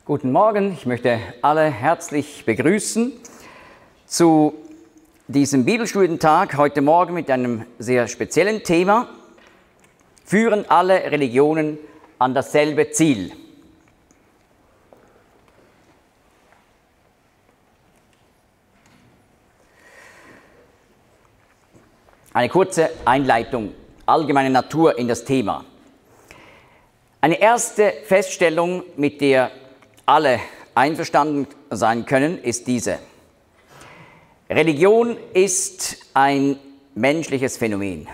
Guten Morgen, ich möchte alle herzlich begrüßen zu diesem Bibelstudientag heute Morgen mit einem sehr speziellen Thema. Führen alle Religionen an dasselbe Ziel? Eine kurze Einleitung allgemeiner Natur in das Thema. Eine erste Feststellung, mit der alle einverstanden sein können, ist diese. Religion ist ein menschliches Phänomen.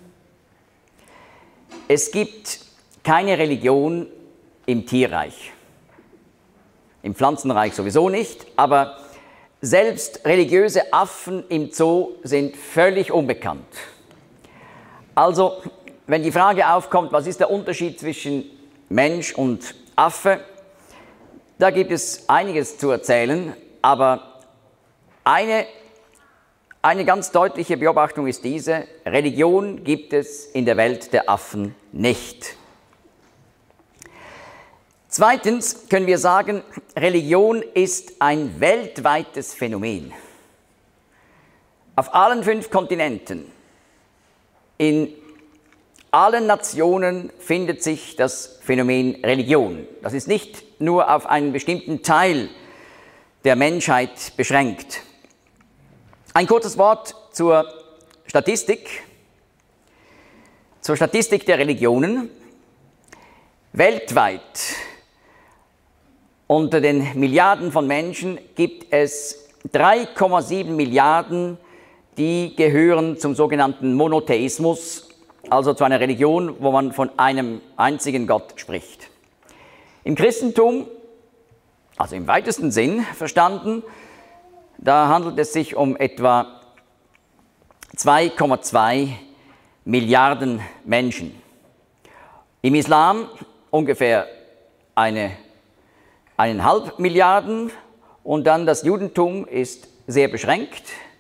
Es gibt keine Religion im Tierreich, im Pflanzenreich sowieso nicht, aber selbst religiöse Affen im Zoo sind völlig unbekannt. Also, wenn die Frage aufkommt, was ist der Unterschied zwischen Mensch und Affe, da gibt es einiges zu erzählen, aber eine ganz deutliche Beobachtung ist diese: Religion gibt es in der Welt der Affen nicht. Zweitens können wir sagen, Religion ist ein weltweites Phänomen. Auf allen 5 Kontinenten, in allen Nationen findet sich das Phänomen Religion. Das ist nicht nur auf einen bestimmten Teil der Menschheit beschränkt. Ein kurzes Wort zur Statistik der Religionen. Weltweit unter den Milliarden von Menschen gibt es 3,7 Milliarden, die gehören zum sogenannten Monotheismus, also zu einer Religion, wo man von einem einzigen Gott spricht. Im Christentum, also im weitesten Sinn verstanden, da handelt es sich um etwa 2,2 Milliarden Menschen. Im Islam ungefähr 1,5 Milliarden und dann das Judentum ist sehr beschränkt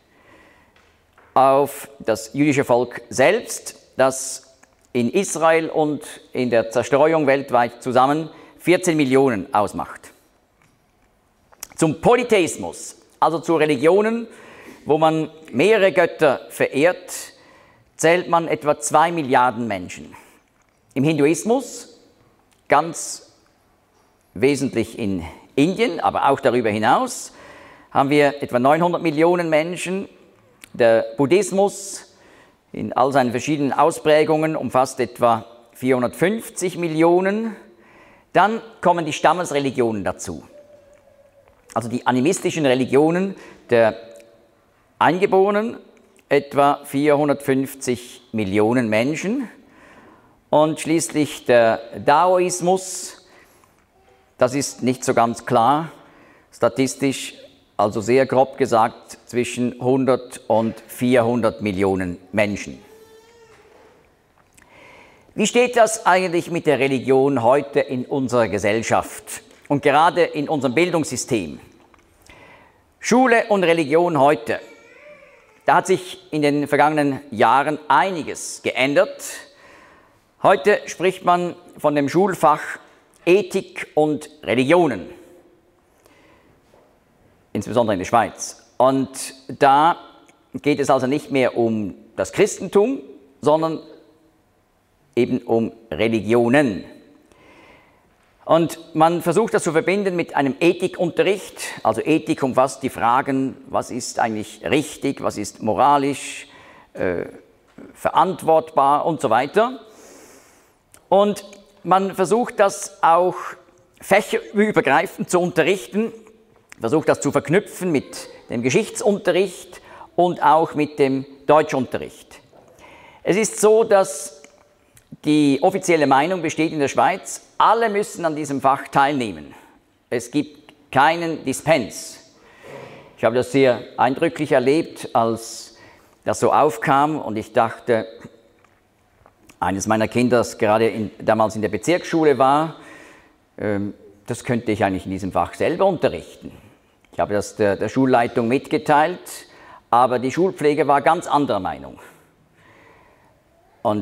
auf das jüdische Volk selbst, das in Israel und in der Zerstreuung weltweit zusammen 14 Millionen ausmacht. Zum Polytheismus, also zu Religionen, wo man mehrere Götter verehrt, zählt man etwa 2 Milliarden Menschen. Im Hinduismus, ganz wesentlich in Indien, aber auch darüber hinaus, haben wir etwa 900 Millionen Menschen. Der Buddhismus in all seinen verschiedenen Ausprägungen umfasst etwa 450 Millionen. Dann kommen die Stammesreligionen dazu, also die animistischen Religionen der Eingeborenen, etwa 450 Millionen Menschen. Und schließlich der Daoismus, das ist nicht so ganz klar, statistisch, also sehr grob gesagt, zwischen 100 und 400 Millionen Menschen. Wie steht das eigentlich mit der Religion heute in unserer Gesellschaft und gerade in unserem Bildungssystem? Schule und Religion heute. Da hat sich in den vergangenen Jahren einiges geändert. Heute spricht man von dem Schulfach Ethik und Religionen, insbesondere in der Schweiz. Und da geht es also nicht mehr um das Christentum, sondern eben um Religionen. Und man versucht das zu verbinden mit einem Ethikunterricht. Also Ethik umfasst die Fragen, was ist eigentlich richtig, was ist moralisch, verantwortbar und so weiter. Und man versucht das auch fächerübergreifend zu unterrichten, versucht das zu verknüpfen mit dem Geschichtsunterricht und auch mit dem Deutschunterricht. Es ist so, dass die offizielle Meinung besteht in der Schweiz, alle müssen an diesem Fach teilnehmen. Es gibt keinen Dispens. Ich habe das sehr eindrücklich erlebt, als das so aufkam und ich dachte, eines meiner Kinder, das gerade damals in der Bezirksschule war, das könnte ich eigentlich in diesem Fach selber unterrichten. Ich habe das der Schulleitung mitgeteilt, aber die Schulpflege war ganz anderer Meinung. Und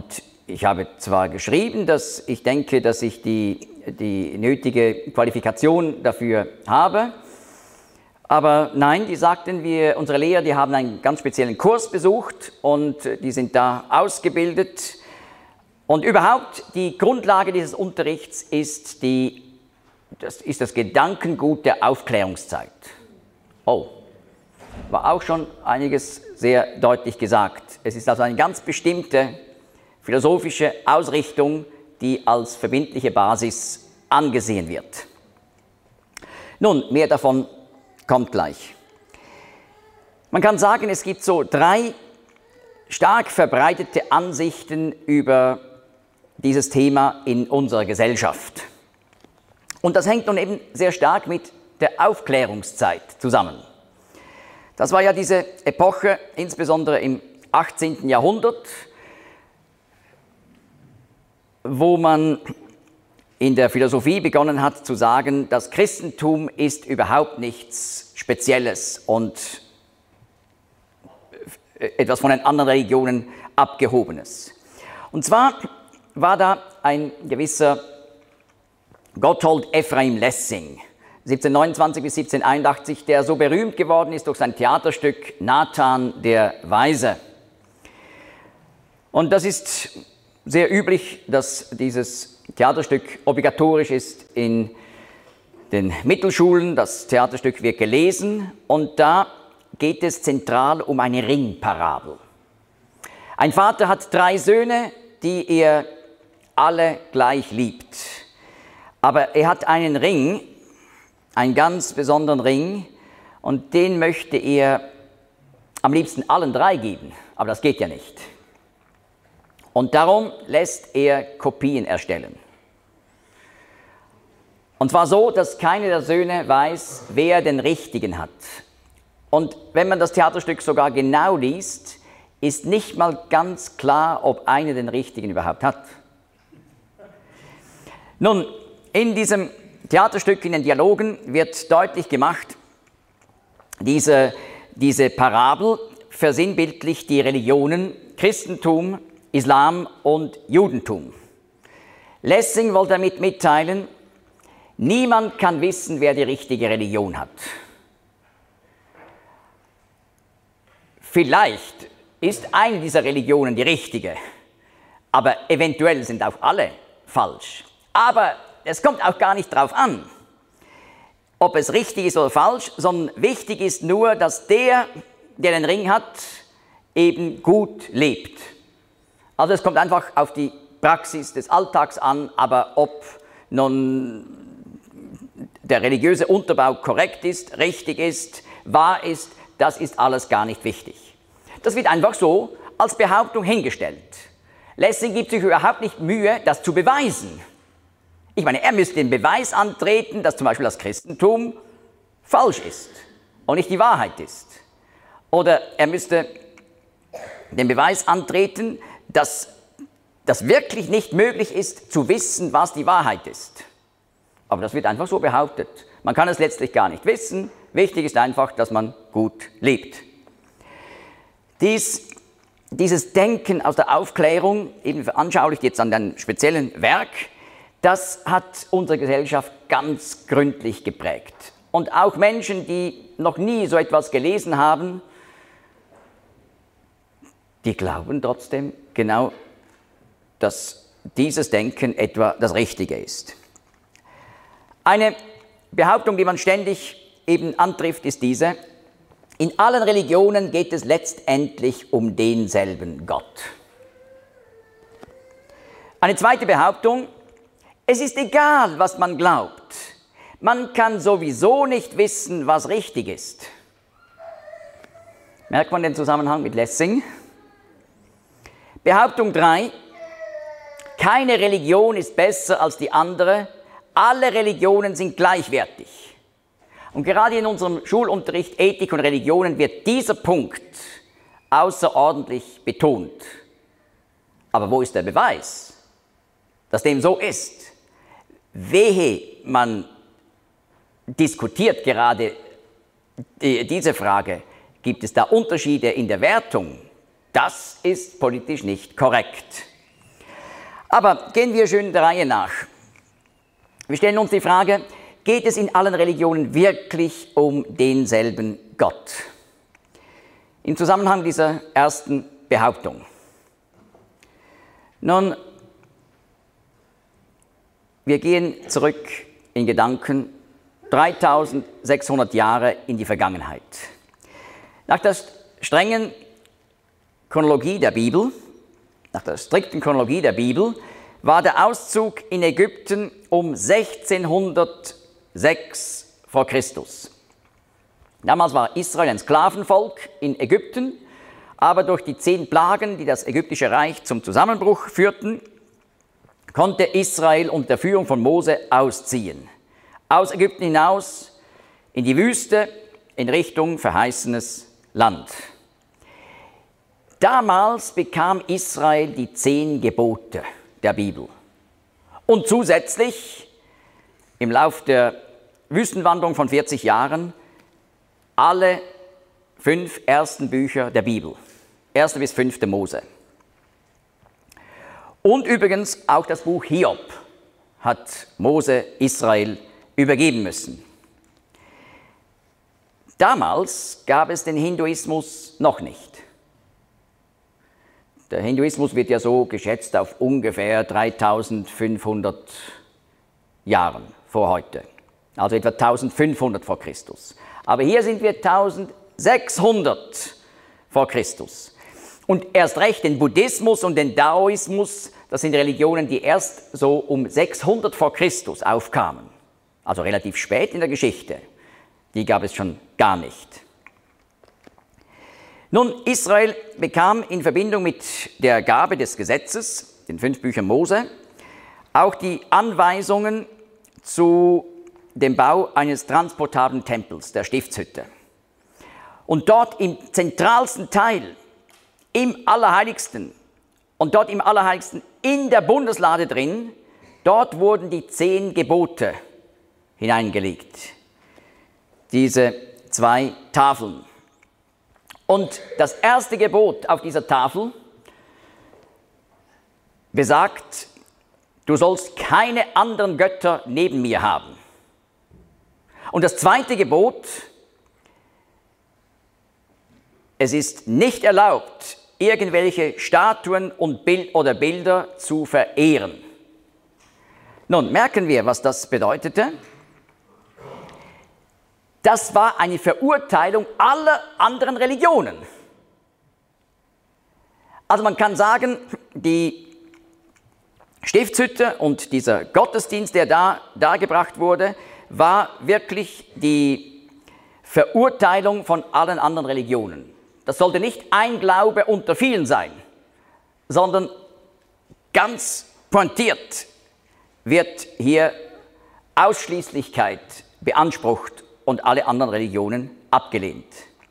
ich habe zwar geschrieben, dass ich denke, dass ich die nötige Qualifikation dafür habe, aber nein, die sagten, unsere Lehrer, die haben einen ganz speziellen Kurs besucht und die sind da ausgebildet. Und überhaupt, die Grundlage dieses Unterrichts ist das Gedankengut der Aufklärungszeit. Oh, war auch schon einiges sehr deutlich gesagt. Es ist also eine ganz bestimmte philosophische Ausrichtung, die als verbindliche Basis angesehen wird. Nun, mehr davon kommt gleich. Man kann sagen, es gibt so 3 stark verbreitete Ansichten über dieses Thema in unserer Gesellschaft. Und das hängt nun eben sehr stark mit der Aufklärungszeit zusammen. Das war ja diese Epoche, insbesondere im 18. Jahrhundert, wo man in der Philosophie begonnen hat zu sagen, das Christentum ist überhaupt nichts Spezielles und etwas von den anderen Religionen Abgehobenes. Und zwar war da ein gewisser Gotthold Ephraim Lessing, 1729 bis 1781, der so berühmt geworden ist durch sein Theaterstück Nathan der Weise. Und das ist sehr üblich, dass dieses Theaterstück obligatorisch ist in den Mittelschulen. Das Theaterstück wird gelesen und da geht es zentral um eine Ringparabel. Ein Vater hat 3 Söhne, die er alle gleich liebt. Aber er hat einen Ring, einen ganz besonderen Ring, und den möchte er am liebsten allen 3 geben. Aber das geht ja nicht. Und darum lässt er Kopien erstellen. Und zwar so, dass keiner der Söhne weiß, wer den richtigen hat. Und wenn man das Theaterstück sogar genau liest, ist nicht mal ganz klar, ob einer den richtigen überhaupt hat. Nun, in diesem Theaterstück, in den Dialogen, wird deutlich gemacht, diese Parabel versinnbildlicht die Religionen Christentum, Islam und Judentum. Lessing wollte damit mitteilen, niemand kann wissen, wer die richtige Religion hat. Vielleicht ist eine dieser Religionen die richtige, aber eventuell sind auch alle falsch. Aber es kommt auch gar nicht darauf an, ob es richtig ist oder falsch, sondern wichtig ist nur, dass der den Ring hat, eben gut lebt. Also es kommt einfach auf die Praxis des Alltags an, aber ob nun der religiöse Unterbau korrekt ist, richtig ist, wahr ist, das ist alles gar nicht wichtig. Das wird einfach so als Behauptung hingestellt. Lessing gibt sich überhaupt nicht Mühe, das zu beweisen. Ich meine, er müsste den Beweis antreten, dass zum Beispiel das Christentum falsch ist und nicht die Wahrheit ist. Oder er müsste den Beweis antreten, dass das wirklich nicht möglich ist, zu wissen, was die Wahrheit ist. Aber das wird einfach so behauptet. Man kann es letztlich gar nicht wissen. Wichtig ist einfach, dass man gut lebt. Dieses Denken aus der Aufklärung, eben veranschaulicht jetzt an einem speziellen Werk, das hat unsere Gesellschaft ganz gründlich geprägt. Und auch Menschen, die noch nie so etwas gelesen haben, die glauben trotzdem genau, dass dieses Denken etwa das Richtige ist. Eine Behauptung, die man ständig eben antrifft, ist diese: In allen Religionen geht es letztendlich um denselben Gott. Eine zweite Behauptung: Es ist egal, was man glaubt. Man kann sowieso nicht wissen, was richtig ist. Merkt man den Zusammenhang mit Lessing? Behauptung 3: Keine Religion ist besser als die andere. Alle Religionen sind gleichwertig. Und gerade in unserem Schulunterricht Ethik und Religionen wird dieser Punkt außerordentlich betont. Aber wo ist der Beweis, dass dem so ist? Wehe, man diskutiert gerade diese Frage, gibt es da Unterschiede in der Wertung? Das ist politisch nicht korrekt. Aber gehen wir schön der Reihe nach. Wir stellen uns die Frage, geht es in allen Religionen wirklich um denselben Gott? Im Zusammenhang dieser ersten Behauptung. Nun, wir gehen zurück in Gedanken 3600 Jahre in die Vergangenheit. Nach der strengen Chronologie der Bibel, nach der strikten Chronologie der Bibel, war der Auszug in Ägypten um 1606 vor Christus. Damals war Israel ein Sklavenvolk in Ägypten, aber durch die 10 Plagen, die das ägyptische Reich zum Zusammenbruch führten, konnte Israel unter der Führung von Mose ausziehen. Aus Ägypten hinaus in die Wüste in Richtung verheißenes Land. Damals bekam Israel die 10 Gebote der Bibel. Und zusätzlich im Lauf der Wüstenwanderung von 40 Jahren alle 5 ersten Bücher der Bibel. 1. bis 5. Mose. Und übrigens auch das Buch Hiob hat Mose Israel übergeben müssen. Damals gab es den Hinduismus noch nicht. Der Hinduismus wird ja so geschätzt auf ungefähr 3500 Jahren vor heute, also etwa 1500 vor Christus. Aber hier sind wir 1600 vor Christus. Und erst recht den Buddhismus und den Daoismus, das sind Religionen, die erst so um 600 vor Christus aufkamen, also relativ spät in der Geschichte. Die gab es schon gar nicht. Nun, Israel bekam in Verbindung mit der Gabe des Gesetzes, den 5 Büchern Mose, auch die Anweisungen zu dem Bau eines transportablen Tempels, der Stiftshütte. Und dort im zentralsten Teil, im Allerheiligsten, und dort im Allerheiligsten in der Bundeslade drin, dort wurden die 10 Gebote hineingelegt. Diese 2 Tafeln. Und das erste Gebot auf dieser Tafel besagt, du sollst keine anderen Götter neben mir haben. Und das zweite Gebot, es ist nicht erlaubt, irgendwelche Statuen und Bilder zu verehren. Nun merken wir, was das bedeutete. Das war eine Verurteilung aller anderen Religionen. Also man kann sagen, die Stiftshütte und dieser Gottesdienst, der da dargebracht wurde, war wirklich die Verurteilung von allen anderen Religionen. Das sollte nicht ein Glaube unter vielen sein, sondern ganz pointiert wird hier Ausschließlichkeit beansprucht und alle anderen Religionen abgelehnt.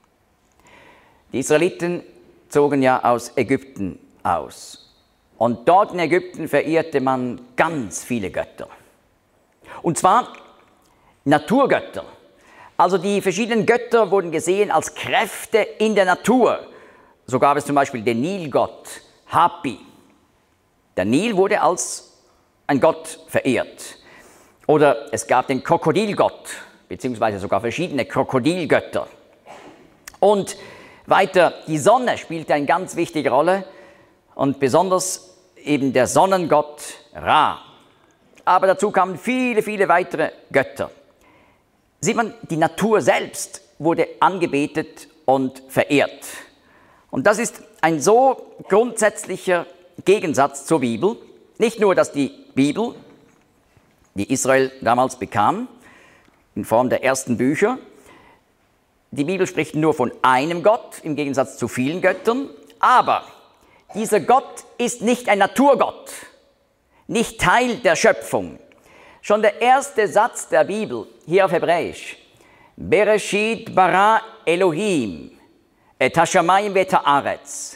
Die Israeliten zogen ja aus Ägypten aus. Und dort in Ägypten verehrte man ganz viele Götter. Und zwar Naturgötter. Also die verschiedenen Götter wurden gesehen als Kräfte in der Natur. So gab es zum Beispiel den Nilgott, Hapi. Der Nil wurde als ein Gott verehrt. Oder es gab den Krokodilgott, beziehungsweise sogar verschiedene Krokodilgötter. Und weiter, die Sonne spielte eine ganz wichtige Rolle und besonders eben der Sonnengott Ra. Aber dazu kamen viele, viele weitere Götter. Sieht man, die Natur selbst wurde angebetet und verehrt. Und das ist ein so grundsätzlicher Gegensatz zur Bibel. Nicht nur, dass die Bibel, die Israel damals bekam, in Form der ersten Bücher, die Bibel spricht nur von einem Gott, im Gegensatz zu vielen Göttern, aber dieser Gott ist nicht ein Naturgott, nicht Teil der Schöpfung. Schon der erste Satz der Bibel, hier auf Hebräisch, Bereshit bara Elohim, et hashamayim vet haaretz.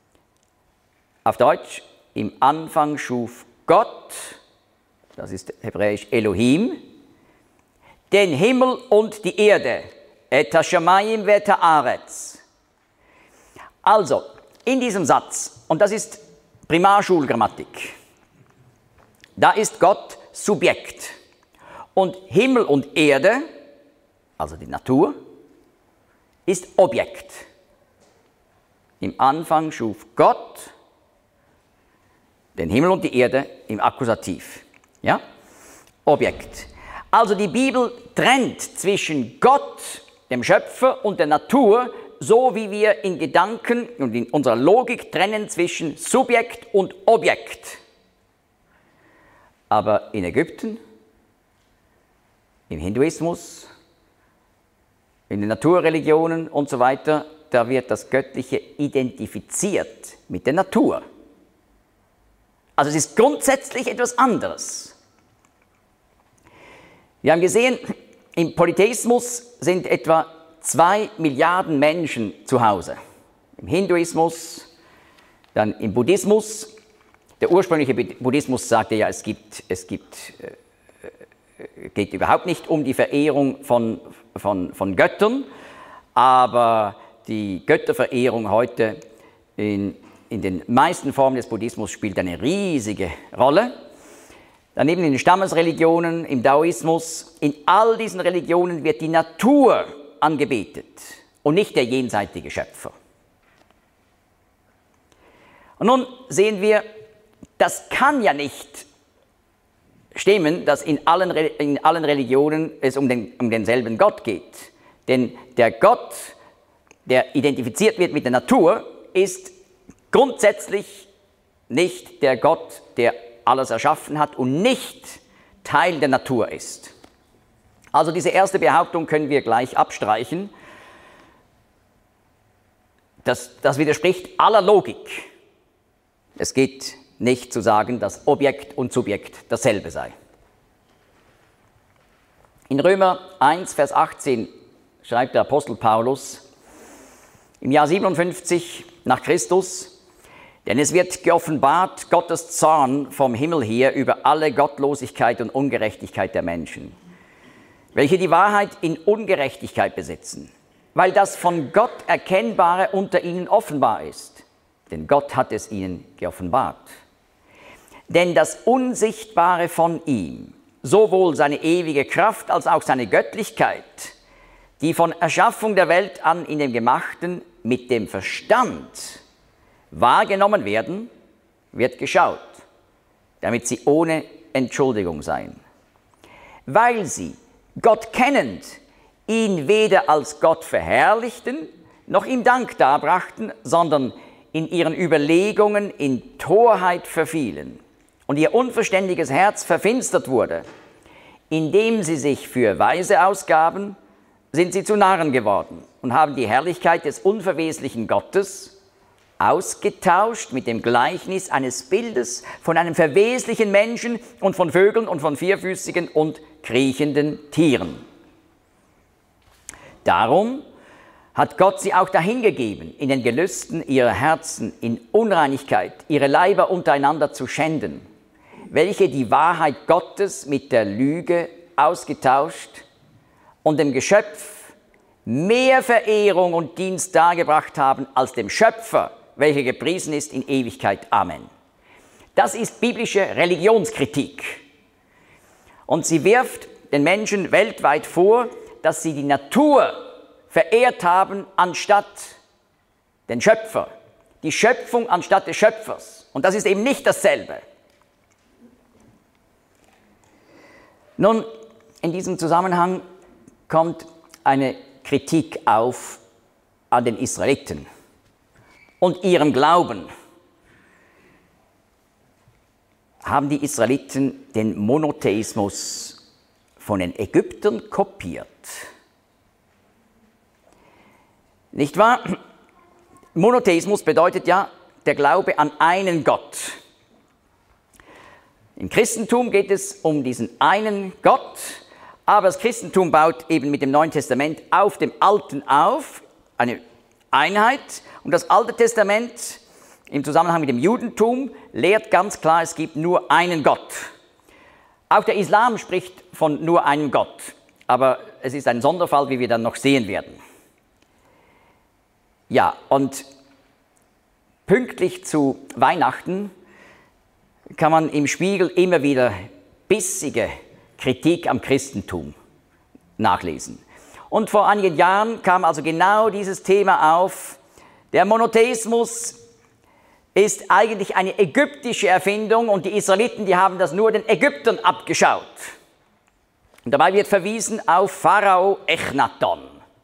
Auf Deutsch, im Anfang schuf Gott, das ist Hebräisch Elohim, den Himmel und die Erde, et hashamayim vet haaretz. Also, in diesem Satz, und das ist Primarschulgrammatik, da ist Gott Subjekt. Und Himmel und Erde, also die Natur, ist Objekt. Im Anfang schuf Gott den Himmel und die Erde im Akkusativ. Ja? Objekt. Also die Bibel trennt zwischen Gott, dem Schöpfer, und der Natur, so wie wir in Gedanken und in unserer Logik trennen zwischen Subjekt und Objekt. Aber in Ägypten, im Hinduismus, in den Naturreligionen und so weiter, da wird das Göttliche identifiziert mit der Natur. Also es ist grundsätzlich etwas anderes. Wir haben gesehen, im Polytheismus sind etwa 2 Milliarden Menschen zu Hause. Im Hinduismus, dann im Buddhismus. Der ursprüngliche Buddhismus sagte ja, es geht überhaupt nicht um die Verehrung von Göttern, aber die Götterverehrung heute in den meisten Formen des Buddhismus spielt eine riesige Rolle. Daneben in den Stammesreligionen, im Daoismus, in all diesen Religionen wird die Natur angebetet und nicht der jenseitige Schöpfer. Und nun sehen wir, das kann ja nicht stimmen, dass in allen Religionen es um denselben Gott geht. Denn der Gott, der identifiziert wird mit der Natur, ist grundsätzlich nicht der Gott, der alles erschaffen hat und nicht Teil der Natur ist. Also diese erste Behauptung können wir gleich abstreichen. Das widerspricht aller Logik. Es geht nicht zu sagen, dass Objekt und Subjekt dasselbe sei. In Römer 1, Vers 18 schreibt der Apostel Paulus, im Jahr 57 nach Christus, denn es wird geoffenbart Gottes Zorn vom Himmel her über alle Gottlosigkeit und Ungerechtigkeit der Menschen, welche die Wahrheit in Ungerechtigkeit besitzen, weil das von Gott Erkennbare unter ihnen offenbar ist, denn Gott hat es ihnen geoffenbart. Denn das Unsichtbare von ihm, sowohl seine ewige Kraft als auch seine Göttlichkeit, die von Erschaffung der Welt an in dem Gemachten mit dem Verstand wahrgenommen werden, wird geschaut, damit sie ohne Entschuldigung seien. Weil sie, Gott kennend, ihn weder als Gott verherrlichten, noch ihm Dank darbrachten, sondern in ihren Überlegungen in Torheit verfielen und ihr unverständiges Herz verfinstert wurde. Indem sie sich für Weise ausgaben, sind sie zu Narren geworden und haben die Herrlichkeit des unverweslichen Gottes ausgetauscht mit dem Gleichnis eines Bildes von einem verweslichen Menschen und von Vögeln und von vierfüßigen und kriechenden Tieren. Darum hat Gott sie auch dahingegeben, in den Gelüsten ihrer Herzen, in Unreinigkeit, ihre Leiber untereinander zu schänden, welche die Wahrheit Gottes mit der Lüge ausgetauscht und dem Geschöpf mehr Verehrung und Dienst dargebracht haben als dem Schöpfer, welcher gepriesen ist in Ewigkeit. Amen. Das ist biblische Religionskritik. Und sie wirft den Menschen weltweit vor, dass sie die Natur verehrt haben anstatt den Schöpfer. Die Schöpfung anstatt des Schöpfers. Und das ist eben nicht dasselbe. Nun, in diesem Zusammenhang kommt eine Kritik auf an den Israeliten und ihrem Glauben. Haben die Israeliten den Monotheismus von den Ägyptern kopiert? Nicht wahr? Monotheismus bedeutet ja der Glaube an einen Gott. Im Christentum geht es um diesen einen Gott, aber das Christentum baut eben mit dem Neuen Testament auf dem Alten auf, eine Einheit. Und das Alte Testament im Zusammenhang mit dem Judentum lehrt ganz klar, es gibt nur einen Gott. Auch der Islam spricht von nur einem Gott, aber es ist ein Sonderfall, wie wir dann noch sehen werden. Ja, und pünktlich zu Weihnachten kann man im Spiegel immer wieder bissige Kritik am Christentum nachlesen. Und vor einigen Jahren kam also genau dieses Thema auf. Der Monotheismus ist eigentlich eine ägyptische Erfindung und die Israeliten, die haben das nur den Ägyptern abgeschaut. Und dabei wird verwiesen auf Pharao Echnaton.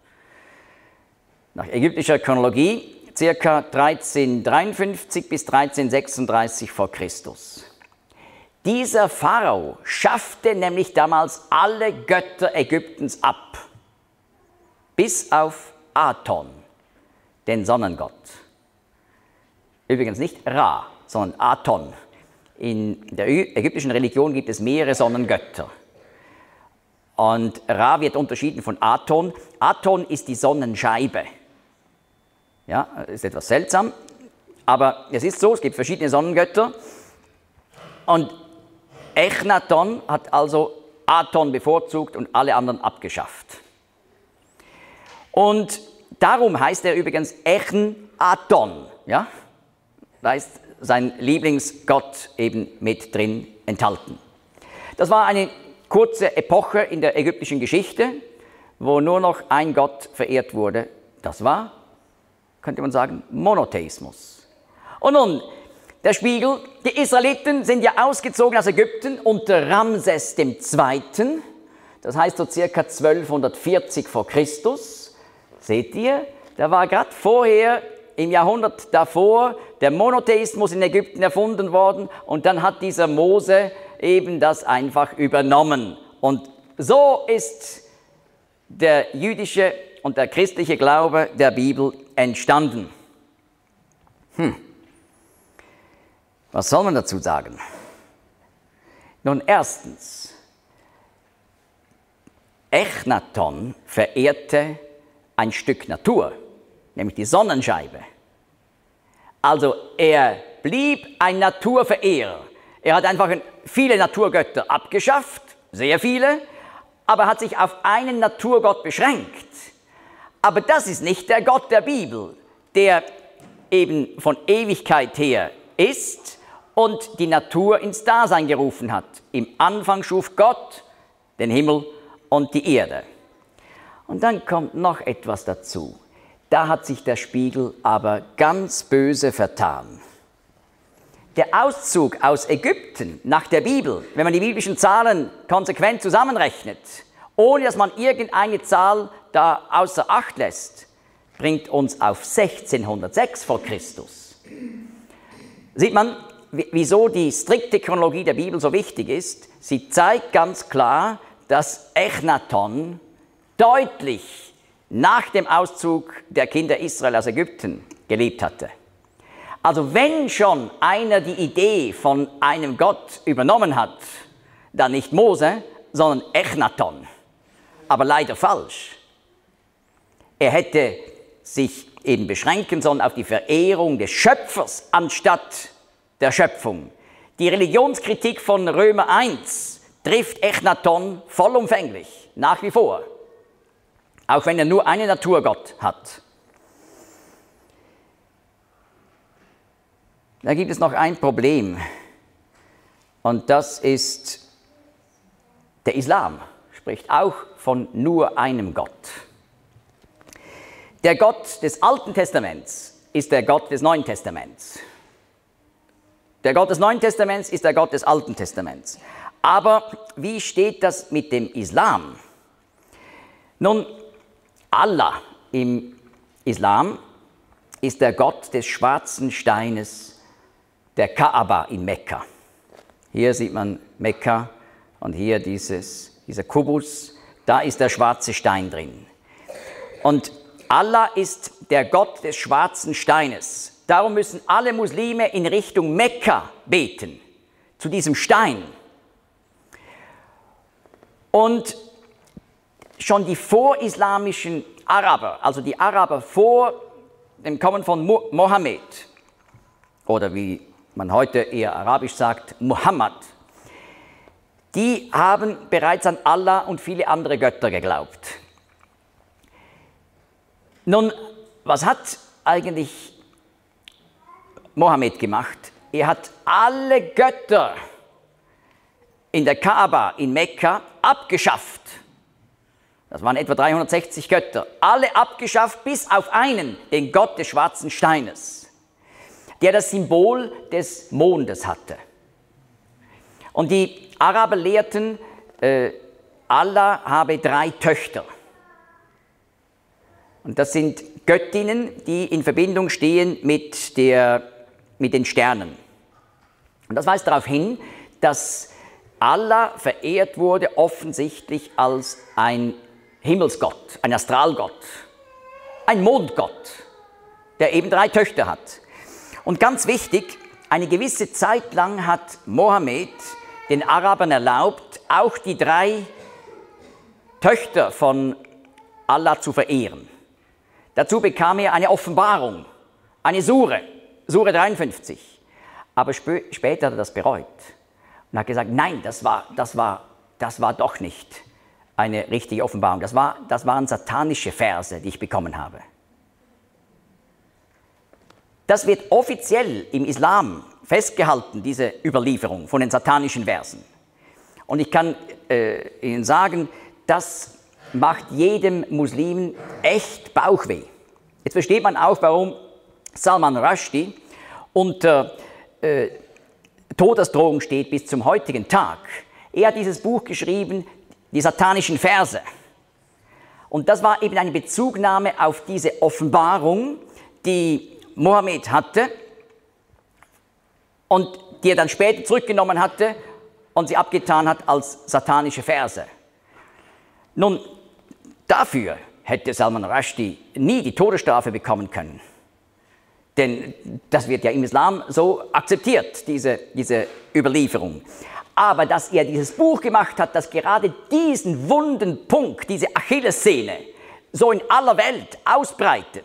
Nach ägyptischer Chronologie ca. 1353 bis 1336 vor Christus. Dieser Pharao schaffte nämlich damals alle Götter Ägyptens ab, bis auf Aton, den Sonnengott. Übrigens nicht Ra, sondern Aton. In der ägyptischen Religion gibt es mehrere Sonnengötter. Und Ra wird unterschieden von Aton. Aton ist die Sonnenscheibe. Ja, ist etwas seltsam, aber es ist so, es gibt verschiedene Sonnengötter. Und Echnaton hat also Aton bevorzugt und alle anderen abgeschafft. Und darum heißt er übrigens Echnaton. Ja? Da ist sein Lieblingsgott eben mit drin enthalten. Das war eine kurze Epoche in der ägyptischen Geschichte, wo nur noch ein Gott verehrt wurde. Das war, könnte man sagen, Monotheismus. Und nun, der Spiegel, die Israeliten sind ja ausgezogen aus Ägypten unter Ramses II., das heißt so circa 1240 vor Christus. Seht ihr, da war gerade vorher, im Jahrhundert davor, der Monotheismus in Ägypten erfunden worden und dann hat dieser Mose eben das einfach übernommen. Und so ist der jüdische und der christliche Glaube der Bibel entstanden. Was soll man dazu sagen? Nun, erstens, Echnaton verehrte ein Stück Natur, nämlich die Sonnenscheibe. Also er blieb ein Naturverehrer. Er hat einfach viele Naturgötter abgeschafft, sehr viele, aber hat sich auf einen Naturgott beschränkt. Aber das ist nicht der Gott der Bibel, der eben von Ewigkeit her ist und die Natur ins Dasein gerufen hat. Im Anfang schuf Gott den Himmel und die Erde. Und dann kommt noch etwas dazu. Da hat sich der Spiegel aber ganz böse vertan. Der Auszug aus Ägypten nach der Bibel, wenn man die biblischen Zahlen konsequent zusammenrechnet, ohne dass man irgendeine Zahl da außer Acht lässt, bringt uns auf 1606 vor Christus. Sieht man, wieso die strikte Chronologie der Bibel so wichtig ist? Sie zeigt ganz klar, dass Echnaton deutlich nach dem Auszug der Kinder Israel aus Ägypten gelebt hatte. Also wenn schon einer die Idee von einem Gott übernommen hat, dann nicht Mose, sondern Echnaton. Aber leider falsch. Er hätte sich eben beschränken sollen auf die Verehrung des Schöpfers anstatt der Schöpfung. Die Religionskritik von Römer 1 trifft Echnaton vollumfänglich, nach wie vor. Auch wenn er nur einen Naturgott hat. Da gibt es noch ein Problem. Und das ist der Islam. Spricht auch von nur einem Gott. Der Gott des Alten Testaments ist der Gott des Neuen Testaments. Der Gott des Neuen Testaments ist der Gott des Alten Testaments. Aber wie steht das mit dem Islam? Nun, Allah im Islam ist der Gott des schwarzen Steines, der Kaaba in Mekka. Hier sieht man Mekka und hier dieser Kubus, da ist der schwarze Stein drin. Und Allah ist der Gott des schwarzen Steines. Darum müssen alle Muslime in Richtung Mekka beten, zu diesem Stein. Und schon die vorislamischen Araber, also die Araber vor dem Kommen von Mohammed, oder wie man heute eher arabisch sagt, Muhammad, die haben bereits an Allah und viele andere Götter geglaubt. Nun, was hat eigentlich Mohammed gemacht? er hat alle Götter in der Kaaba in Mekka abgeschafft. Das waren etwa 360 Götter. Alle abgeschafft, bis auf einen, den Gott des schwarzen Steines, der das Symbol des Mondes hatte. Und die Araber lehrten, Allah habe 3 Töchter. Und das sind Göttinnen, die in Verbindung stehen mit den Sternen. Und das weist darauf hin, dass Allah verehrt wurde offensichtlich als ein Himmelsgott, ein Astralgott, ein Mondgott, der eben 3 Töchter hat. Und ganz wichtig, eine gewisse Zeit lang hat Mohammed den Arabern erlaubt, auch die 3 Töchter von Allah zu verehren. Dazu bekam er eine Offenbarung, eine Sure 53. Aber später hat er das bereut und hat gesagt, nein, das war doch nicht eine richtige Offenbarung. Das waren satanische Verse, die ich bekommen habe. Das wird offiziell im Islam festgehalten, diese Überlieferung von den satanischen Versen. Und ich kann Ihnen sagen, das macht jedem Muslim echt Bauchweh. Jetzt versteht man auch, warum Salman Rushdie unter Todesdrohung steht bis zum heutigen Tag. Er hat dieses Buch geschrieben, die satanischen Verse. Und das war eben eine Bezugnahme auf diese Offenbarung, die Mohammed hatte und die er dann später zurückgenommen hatte und sie abgetan hat als satanische Verse. Nun, dafür hätte Salman Rushdie nie die Todesstrafe bekommen können. Denn das wird ja im Islam so akzeptiert, diese Überlieferung. Aber dass er dieses Buch gemacht hat, das gerade diesen wunden Punkt, diese Achillessehne, so in aller Welt ausbreitet,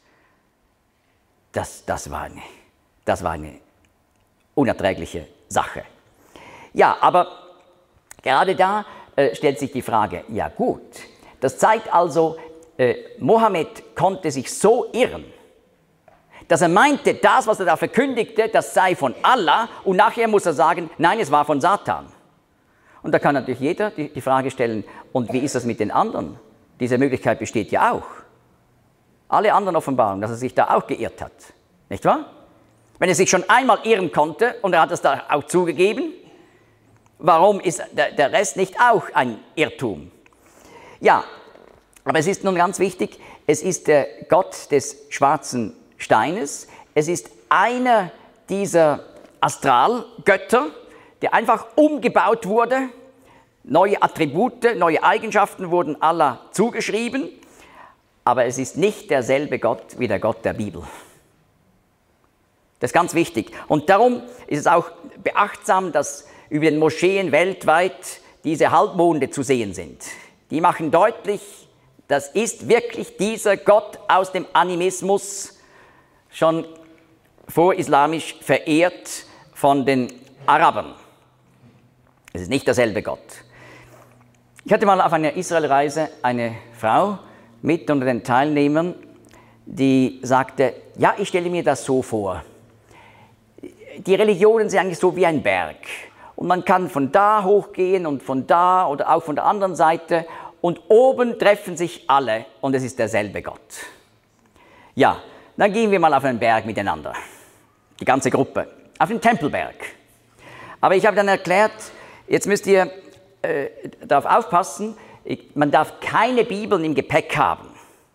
das war eine unerträgliche Sache. Ja, aber gerade da stellt sich die Frage, ja gut, das zeigt also, Mohammed konnte sich so irren, dass er meinte, das, was er da verkündigte, das sei von Allah und nachher muss er sagen, nein, es war von Satan. Und da kann natürlich jeder die Frage stellen, und wie ist das mit den anderen? Diese Möglichkeit besteht ja auch. Alle anderen Offenbarungen, dass er sich da auch geirrt hat. Nicht wahr? Wenn er sich schon einmal irren konnte und er hat es da auch zugegeben, warum ist der Rest nicht auch ein Irrtum? Ja, aber es ist nun ganz wichtig, es ist der Gott des schwarzen Steines. Es ist einer dieser Astralgötter, der einfach umgebaut wurde. Neue Attribute, neue Eigenschaften wurden Allah zugeschrieben. Aber es ist nicht derselbe Gott wie der Gott der Bibel. Das ist ganz wichtig. Und darum ist es auch beachtsam, dass über den Moscheen weltweit diese Halbmonde zu sehen sind. Die machen deutlich, das ist wirklich dieser Gott aus dem Animismus, schon vorislamisch verehrt von den Arabern. Es ist nicht derselbe Gott. Ich hatte mal auf einer Israelreise eine Frau mit unter den Teilnehmern, die sagte, ja, ich stelle mir das so vor. Die Religionen sind eigentlich so wie ein Berg. Und man kann von da hochgehen und von da oder auch von der anderen Seite und oben treffen sich alle und es ist derselbe Gott. Ja, dann gehen wir mal auf einen Berg miteinander, die ganze Gruppe, auf den Tempelberg. Aber ich habe dann erklärt, jetzt müsst ihr darauf aufpassen, man darf keine Bibeln im Gepäck haben.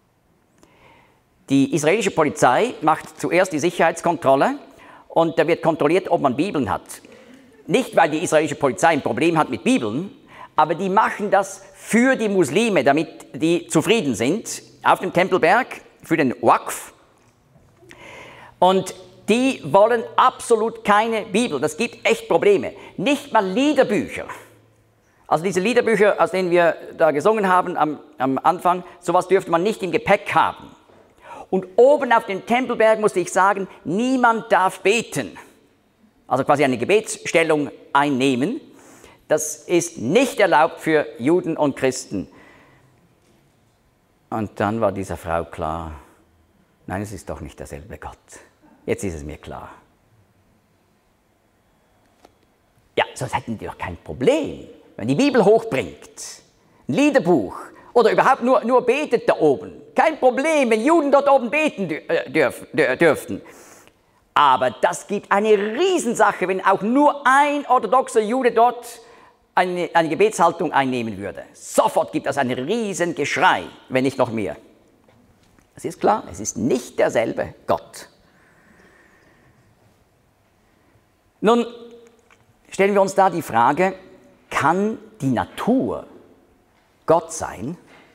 Die israelische Polizei macht zuerst die Sicherheitskontrolle und da wird kontrolliert, ob man Bibeln hat. Nicht, weil die israelische Polizei ein Problem hat mit Bibeln, aber die machen das für die Muslime, damit die zufrieden sind, auf dem Tempelberg, für den Waqf. Und die wollen absolut keine Bibel. Das gibt echt Probleme. Nicht mal Liederbücher. Also diese Liederbücher, aus denen wir da gesungen haben am Anfang, sowas dürfte man nicht im Gepäck haben. Und oben auf dem Tempelberg musste ich sagen, niemand darf beten. Also quasi eine Gebetsstellung einnehmen. Das ist nicht erlaubt für Juden und Christen. Und dann war dieser Frau klar, nein, es ist doch nicht derselbe Gott. Jetzt ist es mir klar. Ja, sonst hätten die doch kein Problem. Wenn die Bibel hochbringt, ein Liederbuch oder überhaupt nur betet da oben. Kein Problem, wenn Juden dort oben beten dürften. Aber das gibt eine Riesensache, wenn auch nur ein orthodoxer Jude dort eine Gebetshaltung einnehmen würde. Sofort gibt es ein Riesengeschrei, wenn nicht noch mehr. Es ist klar, es ist nicht derselbe Gott. Nun stellen wir uns da die Frage, kann die Natur Gott sein?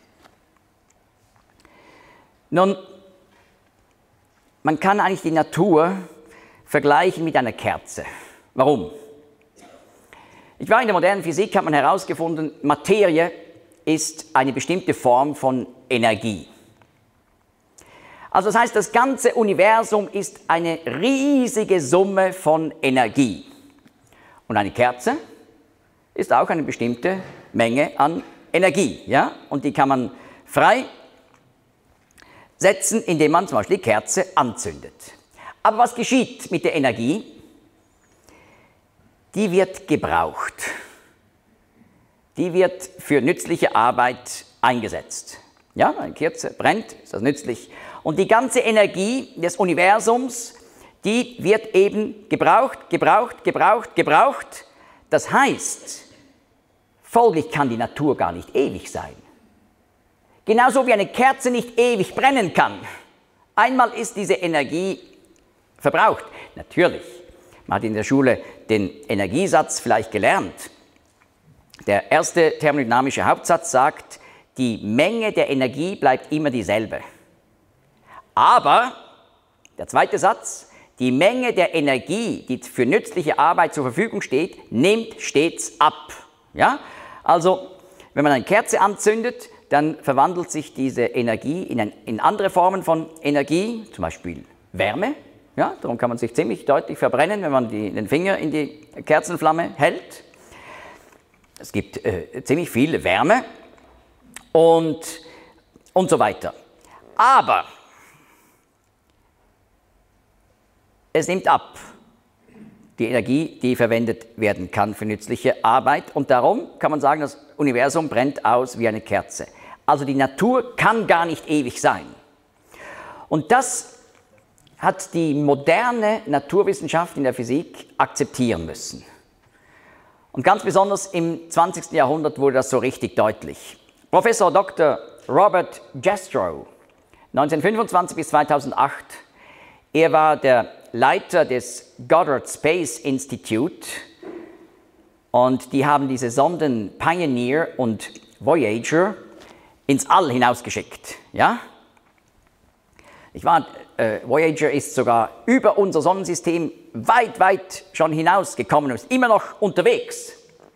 Nun, man kann eigentlich die Natur vergleichen mit einer Kerze. Warum? In der modernen Physik hat man herausgefunden, Materie ist eine bestimmte Form von Energie. Also das heißt, das ganze Universum ist eine riesige Summe von Energie. Und eine Kerze ist auch eine bestimmte Menge an Energie. Ja? Und die kann man frei setzen, indem man zum Beispiel die Kerze anzündet. Aber was geschieht mit der Energie? Die wird gebraucht. Die wird für nützliche Arbeit eingesetzt. Ja, eine Kerze brennt, ist das nützlich. Und die ganze Energie des Universums, die wird eben gebraucht. Das heißt, folglich kann die Natur gar nicht ewig sein. Genauso wie eine Kerze nicht ewig brennen kann. Einmal ist diese Energie verbraucht. Natürlich, man hat in der Schule den Energiesatz vielleicht gelernt. Der erste thermodynamische Hauptsatz sagt, die Menge der Energie bleibt immer dieselbe. Aber, der zweite Satz, die Menge der Energie, die für nützliche Arbeit zur Verfügung steht, nimmt stets ab. Ja? Also, wenn man eine Kerze anzündet, dann verwandelt sich diese Energie in andere Formen von Energie, zum Beispiel Wärme. Ja? Darum kann man sich ziemlich deutlich verbrennen, wenn man den Finger in die Kerzenflamme hält. Es gibt ziemlich viel Wärme und so weiter. Aber es nimmt ab, die Energie, die verwendet werden kann für nützliche Arbeit. Und darum kann man sagen, das Universum brennt aus wie eine Kerze. Also die Natur kann gar nicht ewig sein. Und das hat die moderne Naturwissenschaft in der Physik akzeptieren müssen. Und ganz besonders im 20. Jahrhundert wurde das so richtig deutlich. Professor Dr. Robert Jastrow, 1925 bis 2008, er war der Leiter des Goddard Space Institute und die haben diese Sonden Pioneer und Voyager ins All hinausgeschickt. Ja? Voyager ist sogar über unser Sonnensystem weit schon hinausgekommen und ist immer noch unterwegs.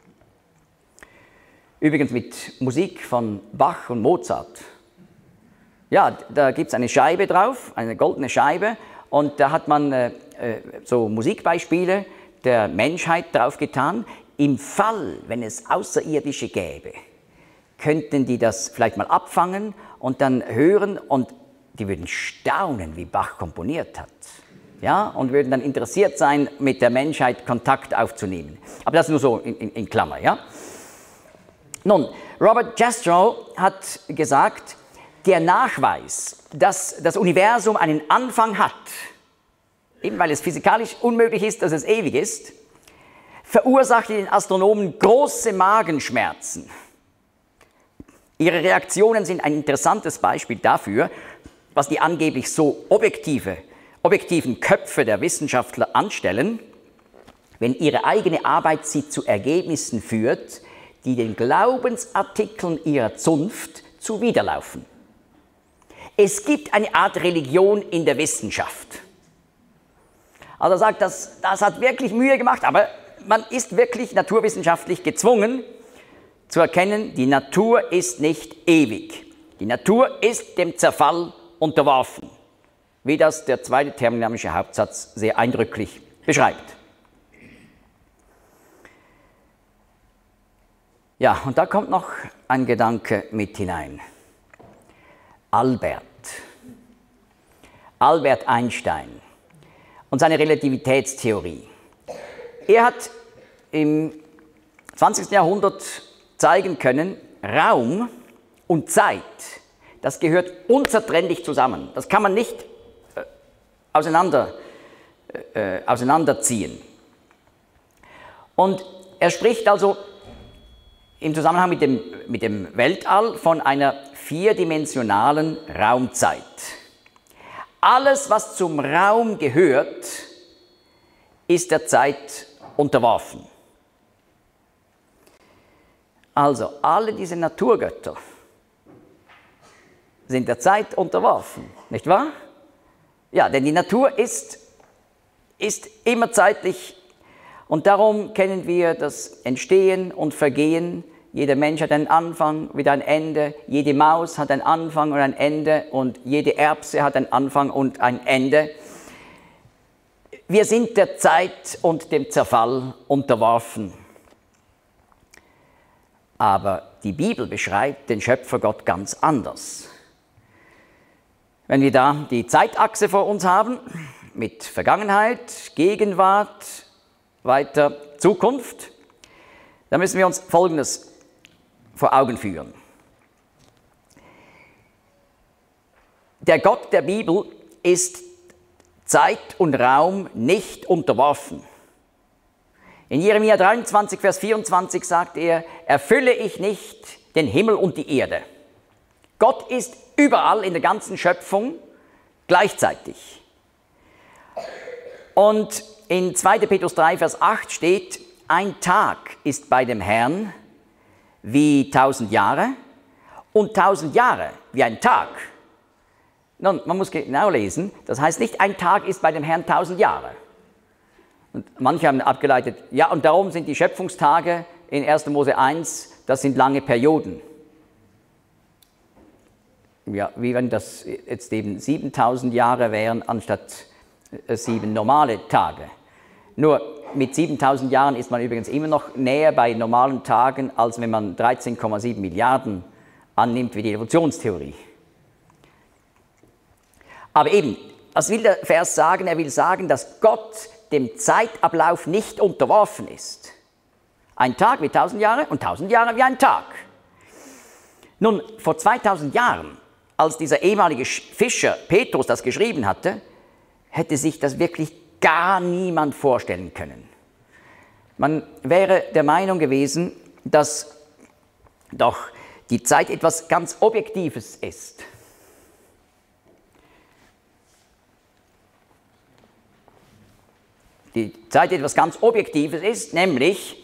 Übrigens mit Musik von Bach und Mozart. Ja, da gibt es eine Scheibe drauf, eine goldene Scheibe, und da hat man so Musikbeispiele der Menschheit drauf getan. Im Fall, wenn es Außerirdische gäbe, könnten die das vielleicht mal abfangen und dann hören, und die würden staunen, wie Bach komponiert hat. Ja, und würden dann interessiert sein, mit der Menschheit Kontakt aufzunehmen. Aber das nur so in Klammer. Ja? Nun, Robert Jastrow hat gesagt, der Nachweis, dass das Universum einen Anfang hat, eben weil es physikalisch unmöglich ist, dass es ewig ist, verursacht den Astronomen große Magenschmerzen. Ihre Reaktionen sind ein interessantes Beispiel dafür, was die angeblich so objektiven Köpfe der Wissenschaftler anstellen, wenn ihre eigene Arbeit sie zu Ergebnissen führt, die den Glaubensartikeln ihrer Zunft zuwiderlaufen. Es gibt eine Art Religion in der Wissenschaft. Also er sagt, das hat wirklich Mühe gemacht, aber man ist wirklich naturwissenschaftlich gezwungen zu erkennen, die Natur ist nicht ewig. Die Natur ist dem Zerfall unterworfen, wie das der zweite thermodynamische Hauptsatz sehr eindrücklich beschreibt. Ja, und da kommt noch ein Gedanke mit hinein. Albert Einstein und seine Relativitätstheorie. Er hat im 20. Jahrhundert zeigen können, Raum und Zeit, das gehört unzertrennlich zusammen. Das kann man nicht auseinanderziehen. Und er spricht also im Zusammenhang mit dem Weltall von einer vierdimensionalen Raumzeit. Alles, was zum Raum gehört, ist der Zeit unterworfen. Also alle diese Naturgötter sind der Zeit unterworfen, nicht wahr? Ja, denn die Natur ist immer zeitlich und darum kennen wir das Entstehen und Vergehen. Jeder Mensch hat einen Anfang, wieder ein Ende. Jede Maus hat einen Anfang und ein Ende und jede Erbse hat einen Anfang und ein Ende. Wir sind der Zeit und dem Zerfall unterworfen. Aber die Bibel beschreibt den Schöpfergott ganz anders. Wenn wir da die Zeitachse vor uns haben, mit Vergangenheit, Gegenwart, weiter Zukunft, dann müssen wir uns Folgendes vor Augen führen. Der Gott der Bibel ist Zeit und Raum nicht unterworfen. In Jeremia 23, Vers 24 sagt er, erfülle ich nicht den Himmel und die Erde. Gott ist überall in der ganzen Schöpfung gleichzeitig. Und in 2. Petrus 3, Vers 8 steht, ein Tag ist bei dem Herrn wie 1000 Jahre und 1000 Jahre wie ein Tag. Nun, man muss genau lesen, das heißt nicht, ein Tag ist bei dem Herrn 1000 Jahre. Und manche haben abgeleitet, ja, und darum sind die Schöpfungstage in 1. Mose 1, das sind lange Perioden. Ja, wie wenn das jetzt eben 7000 Jahre wären, anstatt 7 normale Tage. Nur mit 7000 Jahren ist man übrigens immer noch näher bei normalen Tagen, als wenn man 13,7 Milliarden annimmt wie die Evolutionstheorie. Aber eben, was will der Vers sagen? Er will sagen, dass Gott dem Zeitablauf nicht unterworfen ist. Ein Tag wie 1000 Jahre und 1000 Jahre wie ein Tag. Nun, vor 2000 Jahren, als dieser ehemalige Fischer Petrus das geschrieben hatte, hätte sich das wirklich gar niemand vorstellen können. Man wäre der Meinung gewesen, dass doch die Zeit etwas ganz Objektives ist. Die Zeit etwas ganz Objektives ist, nämlich,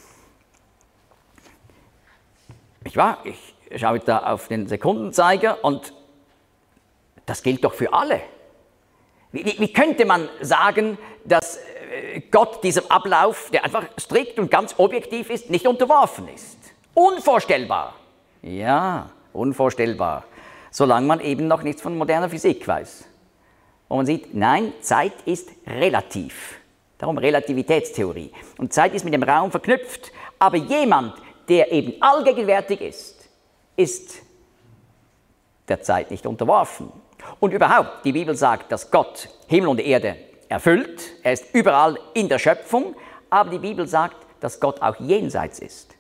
ich schaue da auf den Sekundenzeiger und das gilt doch für alle. Wie könnte man sagen, dass Gott diesem Ablauf, der einfach strikt und ganz objektiv ist, nicht unterworfen ist? Unvorstellbar. Ja, unvorstellbar. Solange man eben noch nichts von moderner Physik weiß. Und man sieht, nein, Zeit ist relativ. Darum Relativitätstheorie. Und Zeit ist mit dem Raum verknüpft. Aber jemand, der eben allgegenwärtig ist der Zeit nicht unterworfen. Und überhaupt, die Bibel sagt, dass Gott Himmel und Erde erfüllt. Er ist überall in der Schöpfung. Aber die Bibel sagt, dass Gott auch jenseits ist.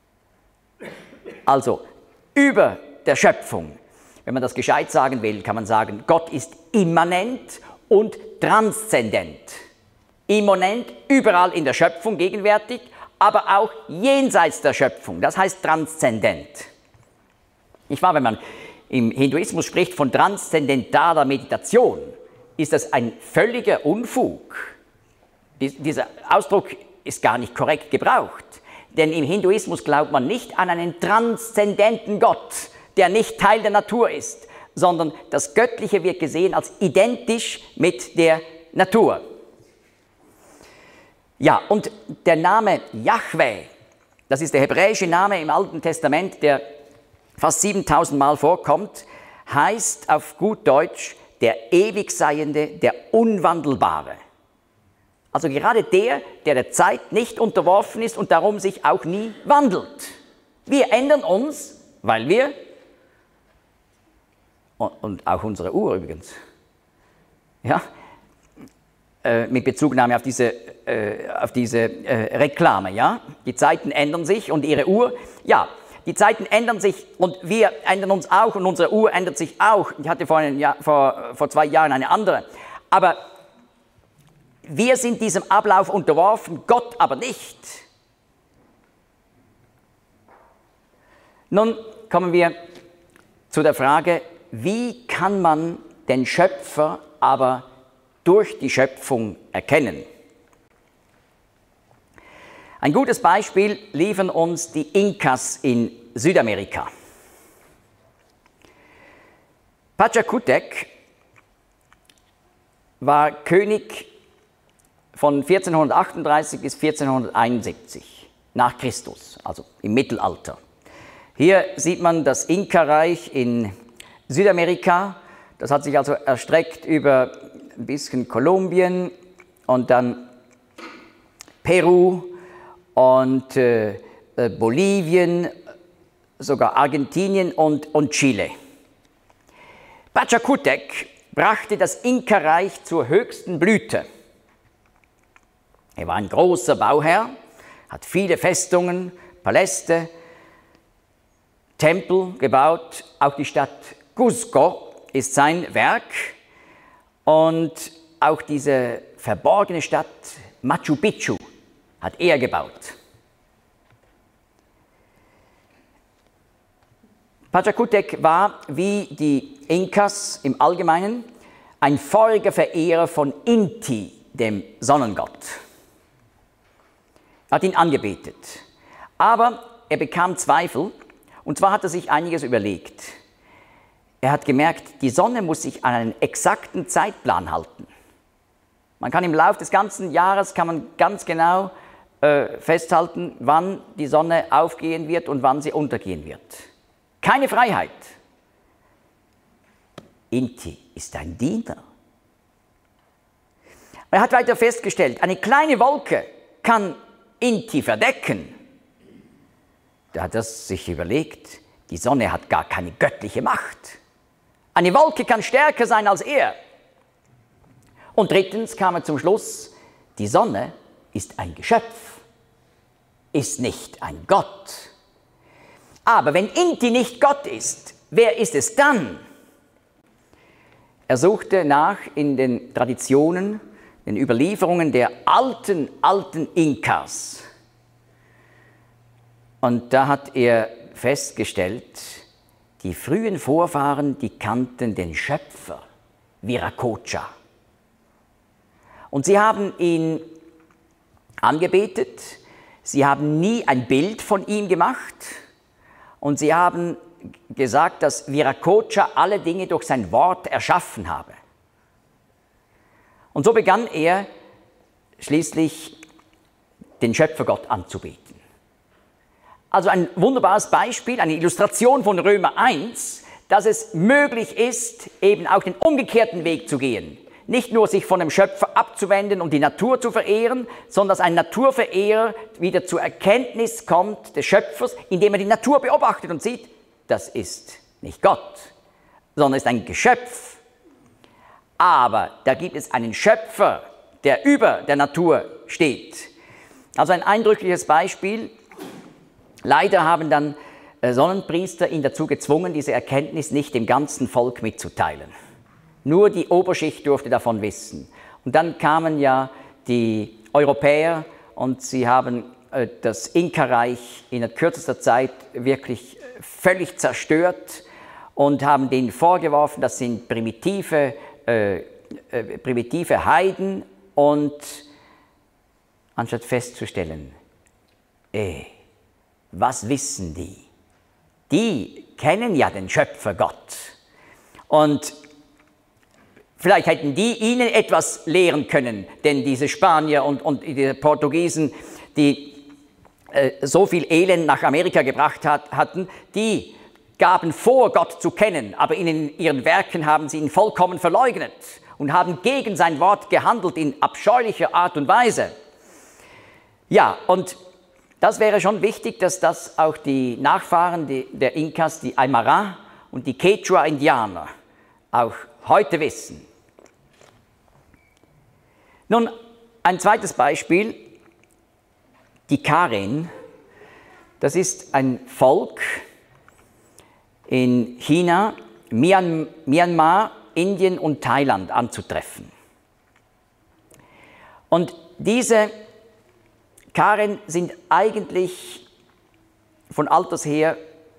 Also über der Schöpfung. Wenn man das gescheit sagen will, kann man sagen, Gott ist immanent und transzendent. Immanent, überall in der Schöpfung gegenwärtig, aber auch jenseits der Schöpfung. Das heißt transzendent. Nicht wahr, wenn man im Hinduismus spricht von transzendentaler Meditation, ist das ein völliger Unfug. Dieser Ausdruck ist gar nicht korrekt gebraucht. Denn im Hinduismus glaubt man nicht an einen transzendenten Gott, der nicht Teil der Natur ist, sondern das Göttliche wird gesehen als identisch mit der Natur. Ja, und der Name Jahwe, das ist der hebräische Name im Alten Testament, der fast 7000 Mal vorkommt, heißt auf gut Deutsch der Ewigseiende, der Unwandelbare. Also gerade der Zeit nicht unterworfen ist und darum sich auch nie wandelt. Wir ändern uns, weil wir, und auch unsere Uhr übrigens, ja, mit Bezugnahme auf diese Reklame. Ja? Die Zeiten ändern sich und Ihre Uhr, ja, die Zeiten ändern sich und wir ändern uns auch und unsere Uhr ändert sich auch. Ich hatte vor 2 Jahren eine andere. Aber wir sind diesem Ablauf unterworfen, Gott aber nicht. Nun kommen wir zu der Frage, wie kann man den Schöpfer aber durch die Schöpfung erkennen? Ein gutes Beispiel liefern uns die Inkas in Südamerika. Pachacutec war König von 1438 bis 1471 nach Christus, also im Mittelalter. Hier sieht man das Inka-Reich in Südamerika. Das hat sich also erstreckt über ein bisschen Kolumbien und dann Peru und Bolivien, sogar Argentinien und Chile. Pachacutec brachte das Inka-Reich zur höchsten Blüte. Er war ein großer Bauherr, hat viele Festungen, Paläste, Tempel gebaut. Auch die Stadt Cusco ist sein Werk und auch diese verborgene Stadt Machu Picchu hat er gebaut. Pachacutec war, wie die Inkas im Allgemeinen, ein feuriger Verehrer von Inti, dem Sonnengott. Er hat ihn angebetet. Aber er bekam Zweifel, und zwar hat er sich einiges überlegt. Er hat gemerkt, die Sonne muss sich an einen exakten Zeitplan halten. Man kann im Laufe des ganzen Jahres ganz genau festhalten, wann die Sonne aufgehen wird und wann sie untergehen wird. Keine Freiheit. Inti ist ein Diener. Er hat weiter festgestellt, eine kleine Wolke kann Inti verdecken. Da hat er sich überlegt, die Sonne hat gar keine göttliche Macht. Eine Wolke kann stärker sein als er. Und drittens kam er zum Schluss, die Sonne ist ein Geschöpf, ist nicht ein Gott. Aber wenn Inti nicht Gott ist, wer ist es dann? Er suchte nach in den Traditionen, den Überlieferungen der alten Inkas. Und da hat er festgestellt, die frühen Vorfahren, die kannten den Schöpfer, Viracocha. Und sie haben ihn angebetet, sie haben nie ein Bild von ihm gemacht und sie haben gesagt, dass Viracocha alle Dinge durch sein Wort erschaffen habe. Und so begann er schließlich den Schöpfergott anzubeten. Also ein wunderbares Beispiel, eine Illustration von Römer 1, dass es möglich ist, eben auch den umgekehrten Weg zu gehen. Nicht nur sich von dem Schöpfer abzuwenden und die Natur zu verehren, sondern dass ein Naturverehrer wieder zur Erkenntnis kommt des Schöpfers, indem er die Natur beobachtet und sieht, das ist nicht Gott, sondern ist ein Geschöpf. Aber da gibt es einen Schöpfer, der über der Natur steht. Also ein eindrückliches Beispiel. Leider haben dann Sonnenpriester ihn dazu gezwungen, diese Erkenntnis nicht dem ganzen Volk mitzuteilen. Nur die Oberschicht durfte davon wissen. Und dann kamen ja die Europäer und sie haben das Inka-Reich in kürzester Zeit wirklich völlig zerstört und haben denen vorgeworfen, das sind primitive Heiden, und anstatt festzustellen, was wissen die? Die kennen ja den Schöpfergott. Und vielleicht hätten die ihnen etwas lehren können, denn diese Spanier und die Portugiesen, die so viel Elend nach Amerika gebracht hatten, die gaben vor, Gott zu kennen, aber in ihren Werken haben sie ihn vollkommen verleugnet und haben gegen sein Wort gehandelt in abscheulicher Art und Weise. Ja, und das wäre schon wichtig, dass das auch die Nachfahren der Inkas, die Aymara und die Quechua-Indianer auch heute wissen. Nun, ein zweites Beispiel, die Karen. Das ist ein Volk in China, Myanmar, Indien und Thailand anzutreffen. Und diese Karen sind eigentlich von alters her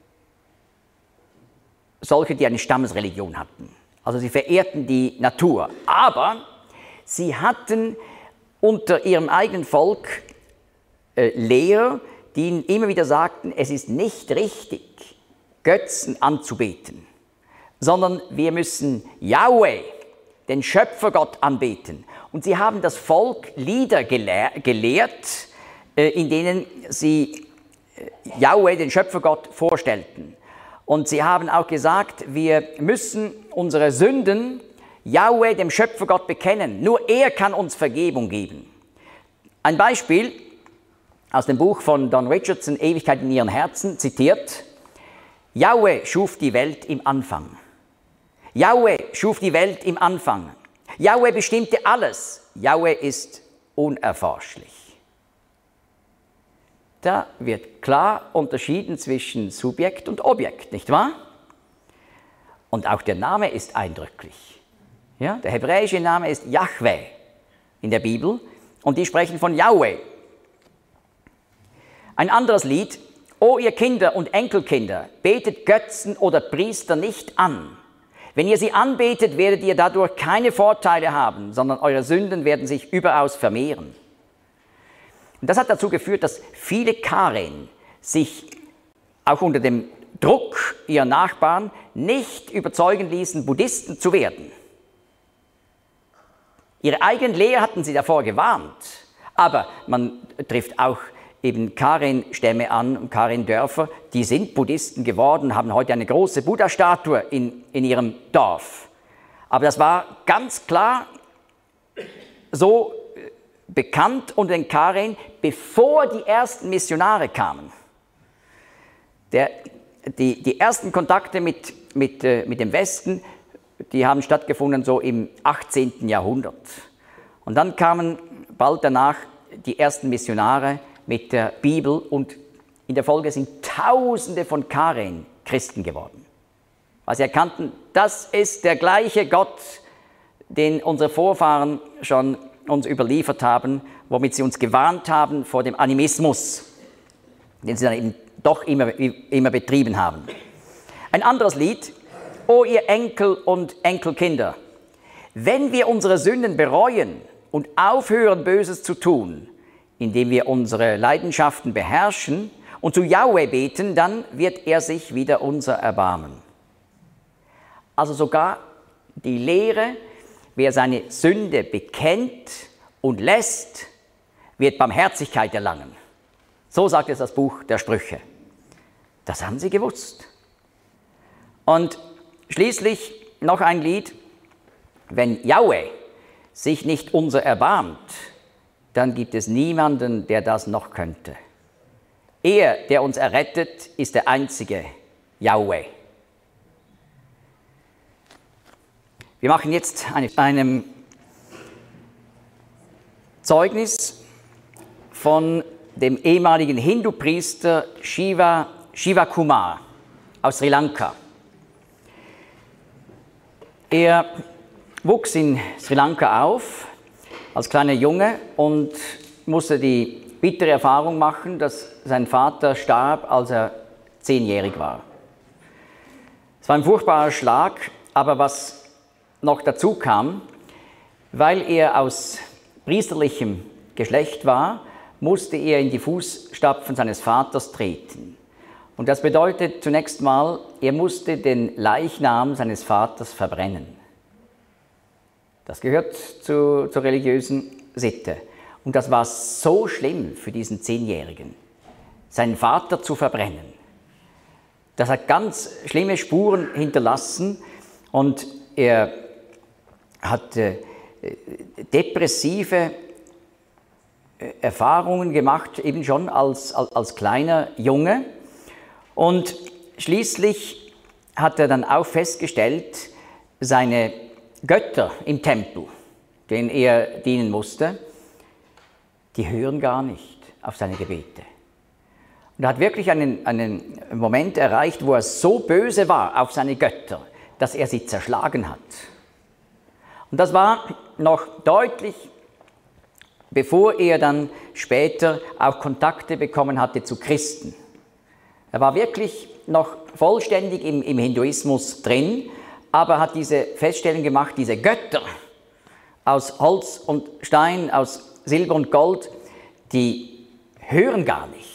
solche, die eine Stammesreligion hatten. Also sie verehrten die Natur. Aber sie hatten unter ihrem eigenen Volk Lehrer, die ihnen immer wieder sagten, es ist nicht richtig, Götzen anzubeten, sondern wir müssen Yahweh, den Schöpfergott, anbeten. Und sie haben das Volk Lieder gelehrt, in denen sie Yahweh, den Schöpfergott, vorstellten. Und sie haben auch gesagt, wir müssen unsere Sünden Yahweh, dem Schöpfergott, bekennen. Nur er kann uns Vergebung geben. Ein Beispiel aus dem Buch von Don Richardson, Ewigkeit in ihren Herzen, zitiert: Yahweh schuf die Welt im Anfang. Yahweh schuf die Welt im Anfang. Yahweh bestimmte alles. Yahweh ist unerforschlich. Da wird klar unterschieden zwischen Subjekt und Objekt, nicht wahr? Und auch der Name ist eindrücklich. Ja, der hebräische Name ist Yahweh in der Bibel und die sprechen von Yahweh. Ein anderes Lied: O ihr Kinder und Enkelkinder, betet Götzen oder Priester nicht an. Wenn ihr sie anbetet, werdet ihr dadurch keine Vorteile haben, sondern eure Sünden werden sich überaus vermehren. Und das hat dazu geführt, dass viele Karen sich auch unter dem Druck ihrer Nachbarn nicht überzeugen ließen, Buddhisten zu werden. Ihre eigenen Lehrer hatten sie davor gewarnt, aber man trifft auch eben Karen-Stämme an und Karen-Dörfer, die sind Buddhisten geworden, haben heute eine große Buddha-Statue in ihrem Dorf. Aber das war ganz klar so bekannt unter den Karen, bevor die ersten Missionare kamen. Die ersten Kontakte mit dem Westen, die haben stattgefunden so im 18. Jahrhundert. Und dann kamen bald danach die ersten Missionare mit der Bibel und in der Folge sind Tausende von Karen Christen geworden. Weil sie erkannten, das ist der gleiche Gott, den unsere Vorfahren schon uns überliefert haben, womit sie uns gewarnt haben vor dem Animismus, den sie dann eben doch immer betrieben haben. Ein anderes Lied: O ihr Enkel und Enkelkinder, wenn wir unsere Sünden bereuen und aufhören, Böses zu tun, indem wir unsere Leidenschaften beherrschen und zu Yahweh beten, dann wird er sich wieder unser erbarmen. Also sogar die Lehre, wer seine Sünde bekennt und lässt, wird Barmherzigkeit erlangen. So sagt es das Buch der Sprüche. Das haben sie gewusst. Und schließlich noch ein Lied: Wenn Yahweh sich nicht unser erbarmt, dann gibt es niemanden, der das noch könnte. Er, der uns errettet, ist der einzige Yahweh. Wir machen jetzt einem Zeugnis von dem ehemaligen Hindu-Priester Shiva Kumar aus Sri Lanka. Er wuchs in Sri Lanka auf als kleiner Junge und musste die bittere Erfahrung machen, dass sein Vater starb, als er 10-jährig war. Es war ein furchtbarer Schlag, aber was noch dazu kam, weil er aus priesterlichem Geschlecht war, musste er in die Fußstapfen seines Vaters treten. Und das bedeutet zunächst mal, er musste den Leichnam seines Vaters verbrennen. Das gehört zur religiösen Sitte. Und das war so schlimm für diesen 10-Jährigen, seinen Vater zu verbrennen. Das hat ganz schlimme Spuren hinterlassen und er hat depressive Erfahrungen gemacht, eben schon als kleiner Junge. Und schließlich hat er dann auch festgestellt, seine Götter im Tempel, denen er dienen musste, die hören gar nicht auf seine Gebete. Und er hat wirklich einen Moment erreicht, wo er so böse war auf seine Götter, dass er sie zerschlagen hat. Und das war noch deutlich, bevor er dann später auch Kontakte bekommen hatte zu Christen. Er war wirklich noch vollständig im Hinduismus drin, aber hat diese Feststellung gemacht, diese Götter aus Holz und Stein, aus Silber und Gold, die hören gar nicht.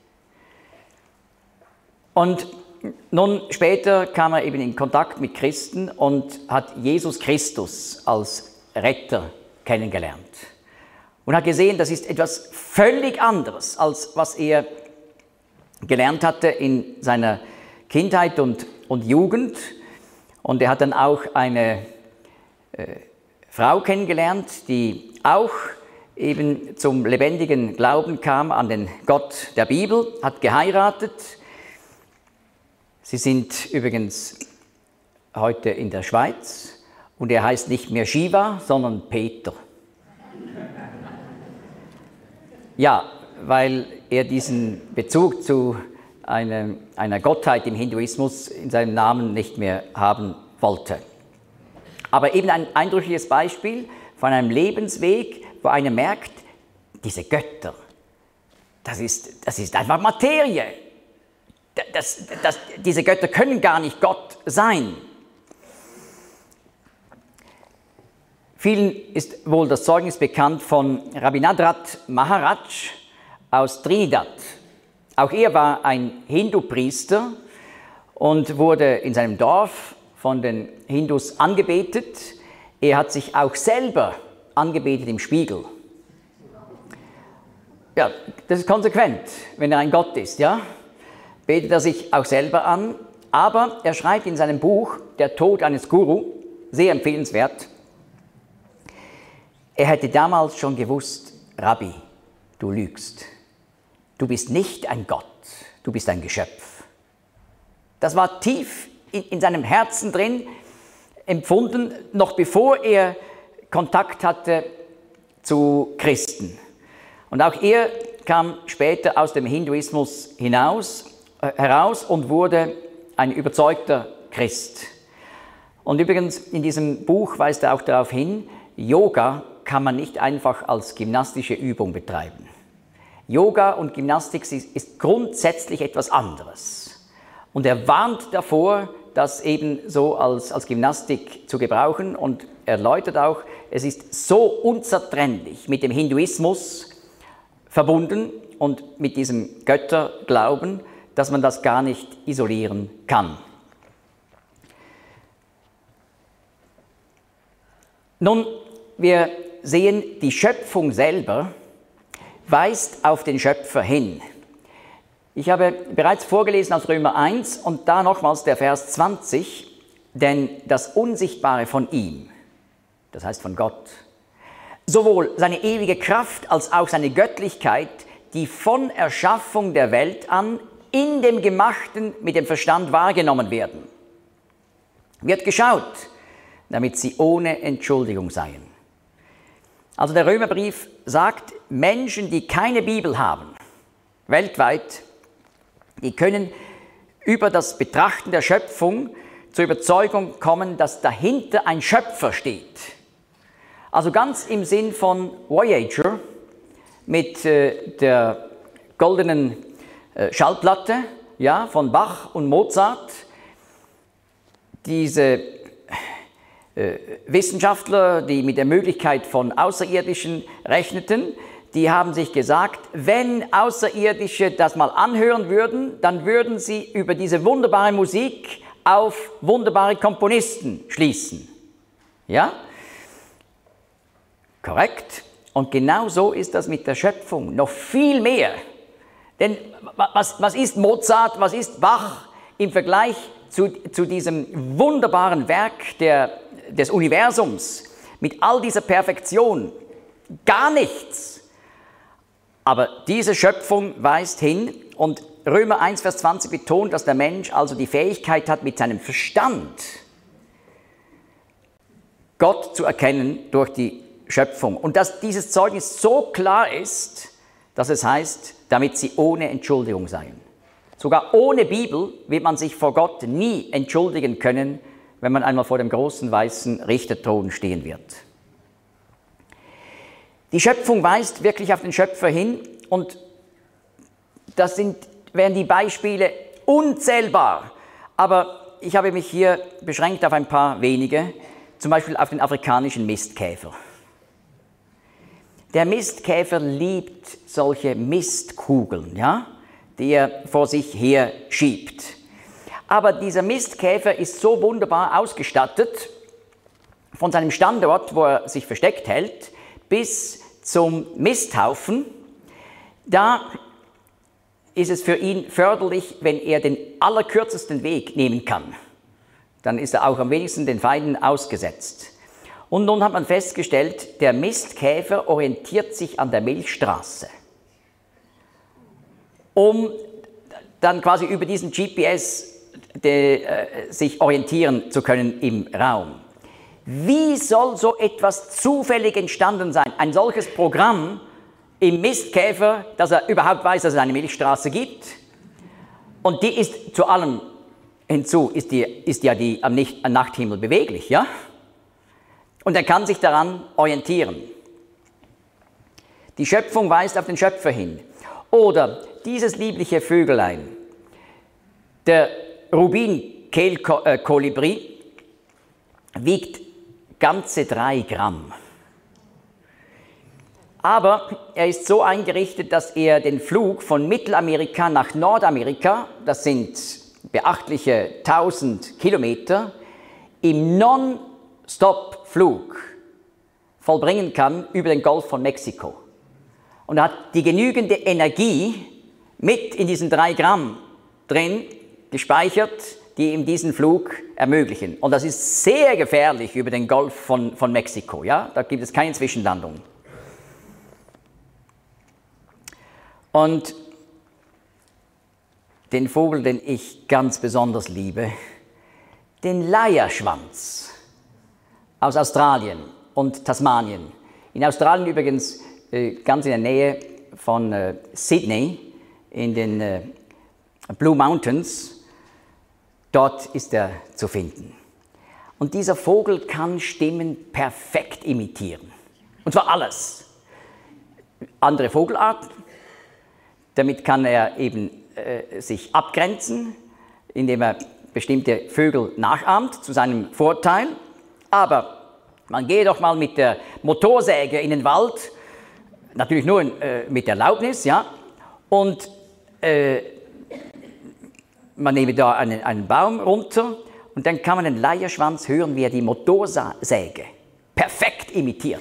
Und nun später kam er eben in Kontakt mit Christen und hat Jesus Christus als Retter kennengelernt. Und hat gesehen, das ist etwas völlig anderes, als was er gelernt hatte in seiner Kindheit und Jugend. Und er hat dann auch eine Frau kennengelernt, die auch eben zum lebendigen Glauben kam an den Gott der Bibel, hat geheiratet. Sie sind übrigens heute in der Schweiz und er heißt nicht mehr Shiva, sondern Peter. Ja, weil er diesen Bezug zu einer Gottheit im Hinduismus in seinem Namen nicht mehr haben wollte. Aber eben ein eindrückliches Beispiel von einem Lebensweg, wo einer merkt, diese Götter, das ist einfach Materie. Diese Götter können gar nicht Gott sein. Vielen ist wohl das Zeugnis bekannt von Rabindranath Maharaj aus Trinidad. Auch er war ein Hindu-Priester und wurde in seinem Dorf von den Hindus angebetet. Er hat sich auch selber angebetet im Spiegel. Ja, das ist konsequent, wenn er ein Gott ist, ja? Betet er sich auch selber an, aber er schreibt in seinem Buch Der Tod eines Guru, sehr empfehlenswert, er hätte damals schon gewusst, Rabbi, du lügst. Du bist nicht ein Gott, du bist ein Geschöpf. Das war tief in seinem Herzen drin empfunden, noch bevor er Kontakt hatte zu Christen. Und auch er kam später aus dem Hinduismus heraus und wurde ein überzeugter Christ. Und übrigens in diesem Buch weist er auch darauf hin, Yoga kann man nicht einfach als gymnastische Übung betreiben. Yoga und Gymnastik ist grundsätzlich etwas anderes. Und er warnt davor, das eben so als Gymnastik zu gebrauchen und erläutert auch, es ist so unzertrennlich mit dem Hinduismus verbunden und mit diesem Götterglauben, dass man das gar nicht isolieren kann. Nun, wir sehen, die Schöpfung selber weist auf den Schöpfer hin. Ich habe bereits vorgelesen aus Römer 1 und da nochmals der Vers 20, denn das Unsichtbare von ihm, das heißt von Gott, sowohl seine ewige Kraft als auch seine Göttlichkeit, die von Erschaffung der Welt an in dem Gemachten mit dem Verstand wahrgenommen werden, wird geschaut, damit sie ohne Entschuldigung seien. Also der Römerbrief sagt, Menschen, die keine Bibel haben, weltweit, die können über das Betrachten der Schöpfung zur Überzeugung kommen, dass dahinter ein Schöpfer steht. Also ganz im Sinn von Voyager mit der goldenen Schallplatte, ja, von Bach und Mozart. Diese Wissenschaftler, die mit der Möglichkeit von Außerirdischen rechneten, die haben sich gesagt, wenn Außerirdische das mal anhören würden, dann würden sie über diese wunderbare Musik auf wunderbare Komponisten schließen. Ja? Korrekt. Und genau so ist das mit der Schöpfung. Noch viel mehr. Denn was ist Mozart, was ist Bach im Vergleich zu diesem wunderbaren Werk des Universums mit all dieser Perfektion? Gar nichts. Aber diese Schöpfung weist hin und Römer 1, Vers 20 betont, dass der Mensch also die Fähigkeit hat, mit seinem Verstand Gott zu erkennen durch die Schöpfung. Und dass dieses Zeugnis so klar ist, dass es heißt, damit sie ohne Entschuldigung seien. Sogar ohne Bibel wird man sich vor Gott nie entschuldigen können, wenn man einmal vor dem großen weißen Richterthron stehen wird. Die Schöpfung weist wirklich auf den Schöpfer hin und das wären die Beispiele unzählbar. Aber ich habe mich hier beschränkt auf ein paar wenige, zum Beispiel auf den afrikanischen Mistkäfer. Der Mistkäfer liebt solche Mistkugeln, ja, die er vor sich her schiebt. Aber dieser Mistkäfer ist so wunderbar ausgestattet, von seinem Standort, wo er sich versteckt hält, bis zum Misthaufen. Da ist es für ihn förderlich, wenn er den allerkürzesten Weg nehmen kann. Dann ist er auch am wenigsten den Feinden ausgesetzt. Und nun hat man festgestellt, der Mistkäfer orientiert sich an der Milchstraße, um dann quasi über diesen GPS sich orientieren zu können im Raum. Wie soll so etwas zufällig entstanden sein? Ein solches Programm im Mistkäfer, dass er überhaupt weiß, dass es eine Milchstraße gibt. Und die ist zu allem hinzu, ist ja die am Nachthimmel beweglich, ja? Und er kann sich daran orientieren. Die Schöpfung weist auf den Schöpfer hin. Oder dieses liebliche Vögelein, der Rubinkehlkolibri, wiegt ganze 3 Gramm. Aber er ist so eingerichtet, dass er den Flug von Mittelamerika nach Nordamerika, das sind beachtliche 1000 Kilometer, im Non-Stop-Flug vollbringen kann über den Golf von Mexiko. Und er hat die genügende Energie mit in diesen 3 Gramm drin gespeichert, die ihm diesen Flug ermöglichen. Und das ist sehr gefährlich über den Golf von Mexiko. Ja? Da gibt es keine Zwischenlandung. Und den Vogel, den ich ganz besonders liebe, den Leierschwanz aus Australien und Tasmanien. In Australien übrigens ganz in der Nähe von Sydney, in den Blue Mountains, dort ist er zu finden. Und dieser Vogel kann Stimmen perfekt imitieren. Und zwar alles. Andere Vogelarten, damit kann er eben sich abgrenzen, indem er bestimmte Vögel nachahmt, zu seinem Vorteil. Aber man gehe doch mal mit der Motorsäge in den Wald, natürlich nur mit Erlaubnis, ja, und man nehme da einen Baum runter und dann kann man den Leierschwanz hören, wie er die Motorsäge perfekt imitiert.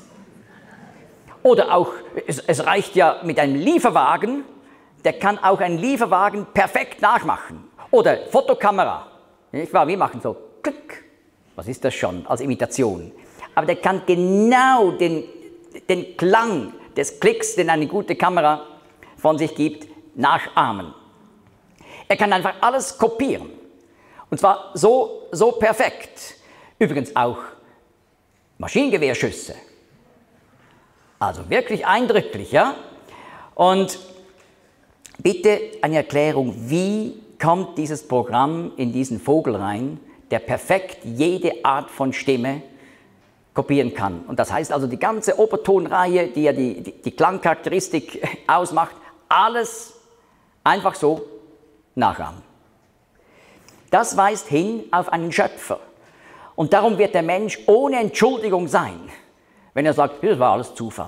Oder auch, es reicht ja mit einem Lieferwagen, der kann auch einen Lieferwagen perfekt nachmachen. Oder Fotokamera, nicht wahr? Wir machen so klick, was ist das schon, als Imitation. Aber der kann genau den Klang des Klicks, den eine gute Kamera von sich gibt, nachahmen. Er kann einfach alles kopieren. Und zwar so perfekt. Übrigens auch Maschinengewehrschüsse. Also wirklich eindrücklich, ja? Und bitte eine Erklärung, wie kommt dieses Programm in diesen Vogel rein, der perfekt jede Art von Stimme kopieren kann. Und das heißt also, die ganze Obertonreihe, die ja die Klangcharakteristik ausmacht, alles einfach so nachahmen. Das weist hin auf einen Schöpfer. Und darum wird der Mensch ohne Entschuldigung sein, wenn er sagt, das war alles Zufall.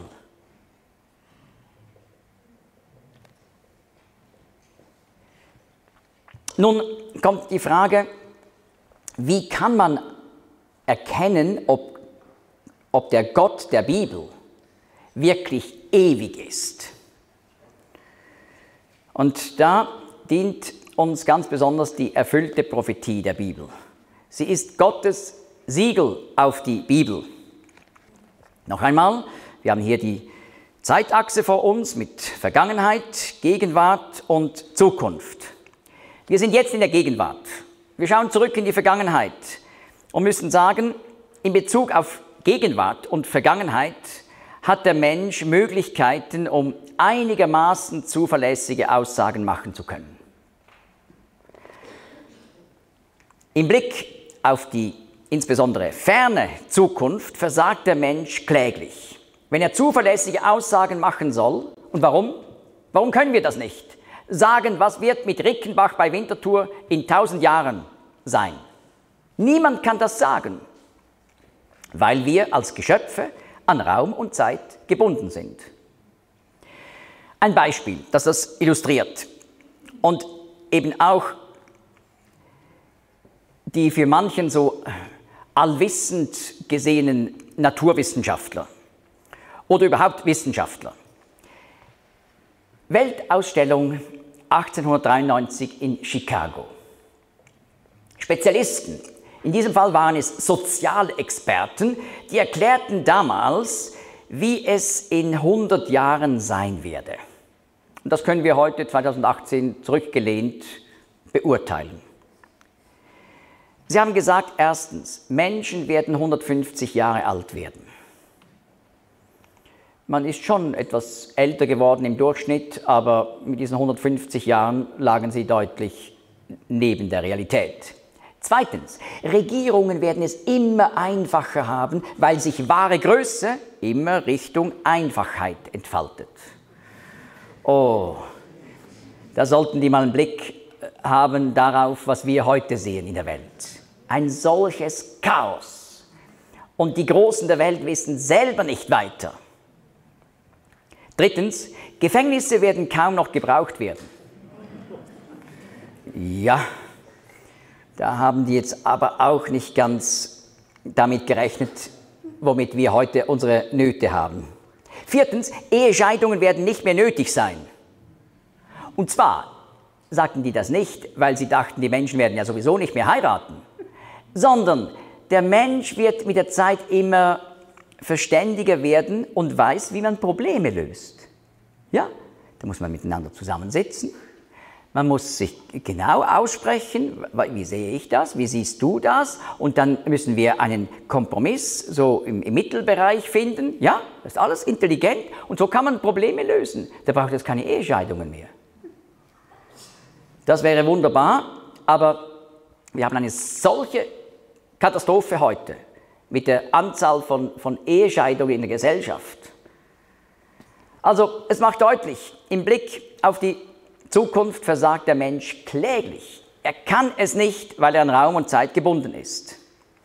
Nun kommt die Frage, wie kann man erkennen, ob der Gott der Bibel wirklich ewig ist? Und da dient uns ganz besonders die erfüllte Prophetie der Bibel. Sie ist Gottes Siegel auf die Bibel. Noch einmal, wir haben hier die Zeitachse vor uns mit Vergangenheit, Gegenwart und Zukunft. Wir sind jetzt in der Gegenwart. Wir schauen zurück in die Vergangenheit und müssen sagen, in Bezug auf Gegenwart und Vergangenheit hat der Mensch Möglichkeiten, um einigermaßen zuverlässige Aussagen machen zu können. Im Blick auf die insbesondere ferne Zukunft versagt der Mensch kläglich, wenn er zuverlässige Aussagen machen soll. Und warum? Warum können wir das nicht? Sagen, was wird mit Rickenbach bei Winterthur in 1000 Jahren sein? Niemand kann das sagen, weil wir als Geschöpfe an Raum und Zeit gebunden sind. Ein Beispiel, das das illustriert und eben auch die für manchen so allwissend gesehenen Naturwissenschaftler oder überhaupt Wissenschaftler. Weltausstellung 1893 in Chicago. Spezialisten, in diesem Fall waren es Sozialexperten, die erklärten damals, wie es in 100 Jahren sein werde. Und das können wir heute, 2018, zurückgelehnt beurteilen. Sie haben gesagt, erstens, Menschen werden 150 Jahre alt werden. Man ist schon etwas älter geworden im Durchschnitt, aber mit diesen 150 Jahren lagen sie deutlich neben der Realität. Zweitens, Regierungen werden es immer einfacher haben, weil sich wahre Größe immer Richtung Einfachheit entfaltet. Oh, da sollten die mal einen Blick haben darauf, was wir heute sehen in der Welt. Ein solches Chaos. Und die Großen der Welt wissen selber nicht weiter. Drittens, Gefängnisse werden kaum noch gebraucht werden. Ja, da haben die jetzt aber auch nicht ganz damit gerechnet, womit wir heute unsere Nöte haben. Viertens, Ehescheidungen werden nicht mehr nötig sein. Und zwar sagten die das nicht, weil sie dachten, die Menschen werden ja sowieso nicht mehr heiraten, sondern der Mensch wird mit der Zeit immer verständiger werden und weiß, wie man Probleme löst. Ja, da muss man miteinander zusammensitzen. Man muss sich genau aussprechen, wie sehe ich das, wie siehst du das? Und dann müssen wir einen Kompromiss so im Mittelbereich finden. Ja, das ist alles intelligent und so kann man Probleme lösen. Da braucht es keine Ehescheidungen mehr. Das wäre wunderbar, aber wir haben eine solche Katastrophe heute mit der Anzahl von Ehescheidungen in der Gesellschaft. Also es macht deutlich, im Blick auf die Zukunft versagt der Mensch kläglich. Er kann es nicht, weil er an Raum und Zeit gebunden ist.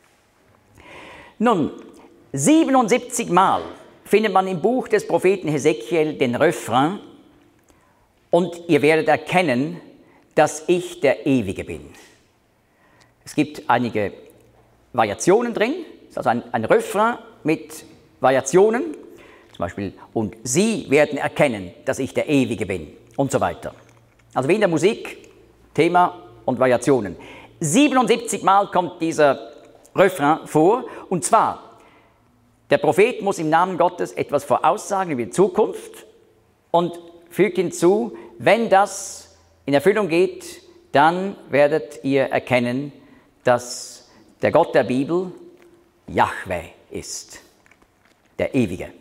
Nun, 77 Mal findet man im Buch des Propheten Hesekiel den Refrain: Und ihr werdet erkennen, dass ich der Ewige bin. Es gibt einige Variationen drin, also ein Refrain mit Variationen, zum Beispiel, und sie werden erkennen, dass ich der Ewige bin und so weiter. Also wie in der Musik, Thema und Variationen. 77 Mal kommt dieser Refrain vor, und zwar, der Prophet muss im Namen Gottes etwas voraussagen über die Zukunft und fügt hinzu, wenn das in Erfüllung geht, dann werdet ihr erkennen, dass der Gott der Bibel Jahwe ist, der Ewige.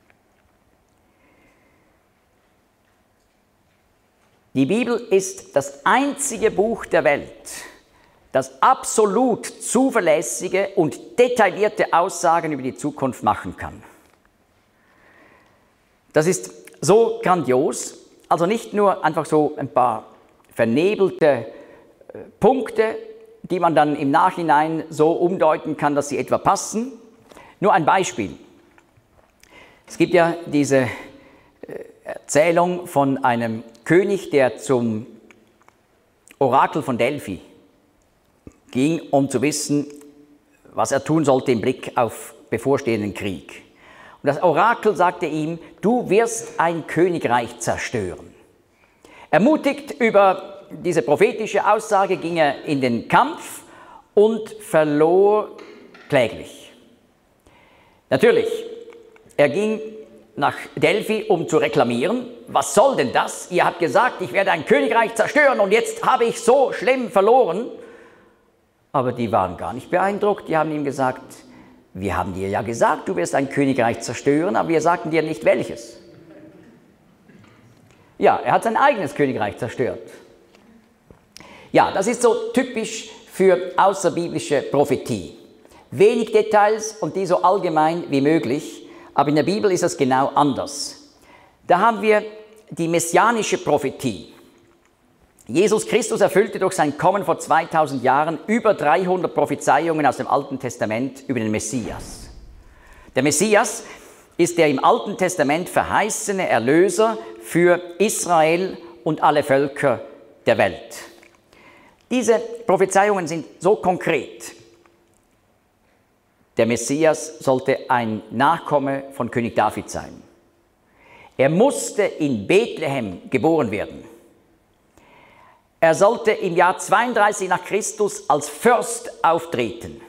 Die Bibel ist das einzige Buch der Welt, das absolut zuverlässige und detaillierte Aussagen über die Zukunft machen kann. Das ist so grandios, also nicht nur einfach so ein paar vernebelte Punkte, die man dann im Nachhinein so umdeuten kann, dass sie etwa passen. Nur ein Beispiel. Es gibt ja diese Erzählung von einem König, der zum Orakel von Delphi ging, um zu wissen, was er tun sollte im Blick auf bevorstehenden Krieg. Und das Orakel sagte ihm: Du wirst ein Königreich zerstören. Ermutigt über diese prophetische Aussage ging er in den Kampf und verlor kläglich. Natürlich, er ging nach Delphi, um zu reklamieren: Was soll denn das? Ihr habt gesagt, ich werde ein Königreich zerstören und jetzt habe ich so schlimm verloren. Aber die waren gar nicht beeindruckt. Die haben ihm gesagt: wir haben dir ja gesagt, du wirst ein Königreich zerstören, aber wir sagten dir nicht welches. Ja, er hat sein eigenes Königreich zerstört. Ja, das ist so typisch für außerbiblische Prophetie. Wenig Details und die so allgemein wie möglich, aber in der Bibel ist das genau anders. Da haben wir die messianische Prophetie. Jesus Christus erfüllte durch sein Kommen vor 2000 Jahren über 300 Prophezeiungen aus dem Alten Testament über den Messias. Der Messias ist der im Alten Testament verheißene Erlöser für Israel und alle Völker der Welt. Diese Prophezeiungen sind so konkret. Der Messias sollte ein Nachkomme von König David sein. Er musste in Bethlehem geboren werden. Er sollte im Jahr 32 nach Christus als Fürst auftreten.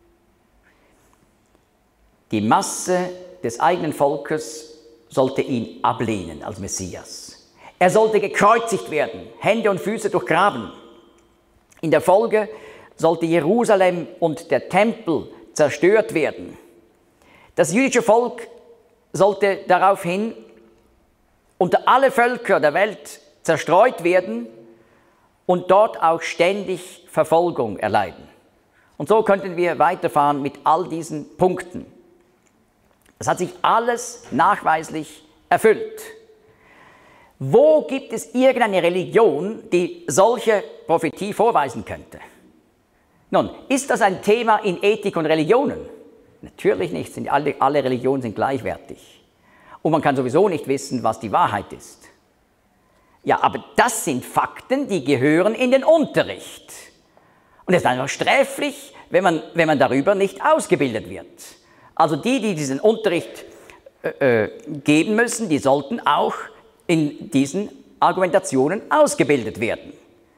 Die Masse des eigenen Volkes sollte ihn ablehnen als Messias. Er sollte gekreuzigt werden, Hände und Füße durchgraben. In der Folge sollte Jerusalem und der Tempel zerstört werden. Das jüdische Volk sollte daraufhin unter alle Völker der Welt zerstreut werden und dort auch ständig Verfolgung erleiden. Und so könnten wir weiterfahren mit all diesen Punkten. Das hat sich alles nachweislich erfüllt. Wo gibt es irgendeine Religion, die solche Prophetie vorweisen könnte? Nun, ist das ein Thema in Ethik und Religionen? Natürlich nicht, alle Religionen sind gleichwertig. Und man kann sowieso nicht wissen, was die Wahrheit ist. Ja, aber das sind Fakten, die gehören in den Unterricht. Und es ist einfach sträflich, wenn man darüber nicht ausgebildet wird. Also die diesen Unterricht geben müssen, die sollten auch in diesen Argumentationen ausgebildet werden.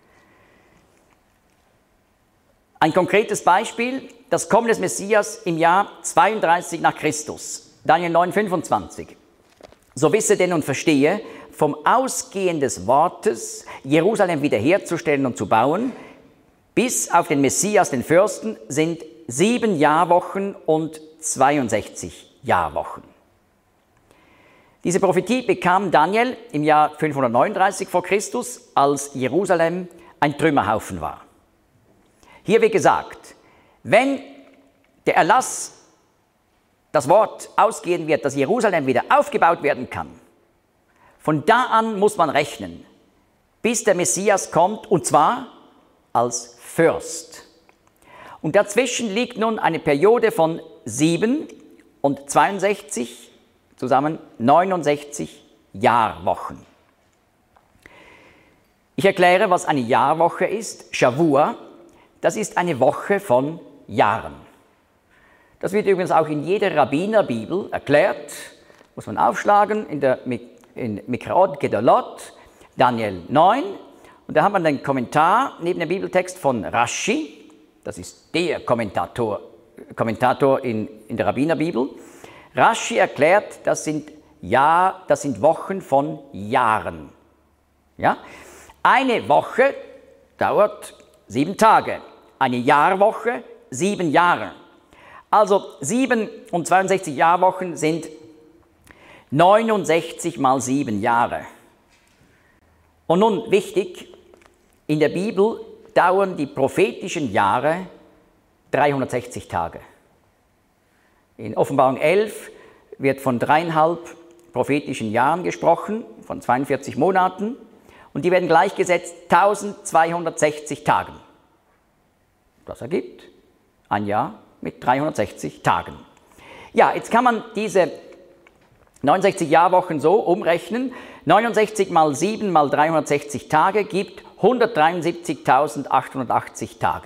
Ein konkretes Beispiel, das Kommen des Messias im Jahr 32 nach Christus, Daniel 9,25. So wisse denn und verstehe, vom Ausgehen des Wortes, Jerusalem wiederherzustellen und zu bauen, bis auf den Messias, den Fürsten, sind 7 Jahrwochen und 62 Jahrwochen. Diese Prophetie bekam Daniel im Jahr 539 vor Christus, als Jerusalem ein Trümmerhaufen war. Hier wird gesagt, wenn der Erlass, das Wort ausgehen wird, dass Jerusalem wieder aufgebaut werden kann, von da an muss man rechnen, bis der Messias kommt, und zwar als Fürst. Und dazwischen liegt nun eine Periode von 7 und 62, zusammen 69 Jahrwochen. Ich erkläre, was eine Jahrwoche ist. Shavua, das ist eine Woche von Jahren. Das wird übrigens auch in jeder Rabbinerbibel erklärt. Muss man aufschlagen in Mikraot Gedolot, Daniel 9. Und da hat man den Kommentar neben dem Bibeltext von Rashi. Das ist der Kommentator in der Rabbinerbibel. Rashi erklärt, das sind Wochen von Jahren. Ja? Eine Woche dauert 7 Tage, eine Jahrwoche 7 Jahre. Also 7 und 62 Jahrwochen sind 69 mal 7 Jahre. Und nun wichtig, in der Bibel dauern die prophetischen Jahre 360 Tage. In Offenbarung 11 wird von 3,5 prophetischen Jahren gesprochen, von 42 Monaten, und die werden gleichgesetzt 1260 Tagen. Das ergibt ein Jahr mit 360 Tagen. Ja, jetzt kann man diese 69 Jahrwochen so umrechnen. 69 mal 7 mal 360 Tage gibt 173.880 Tage.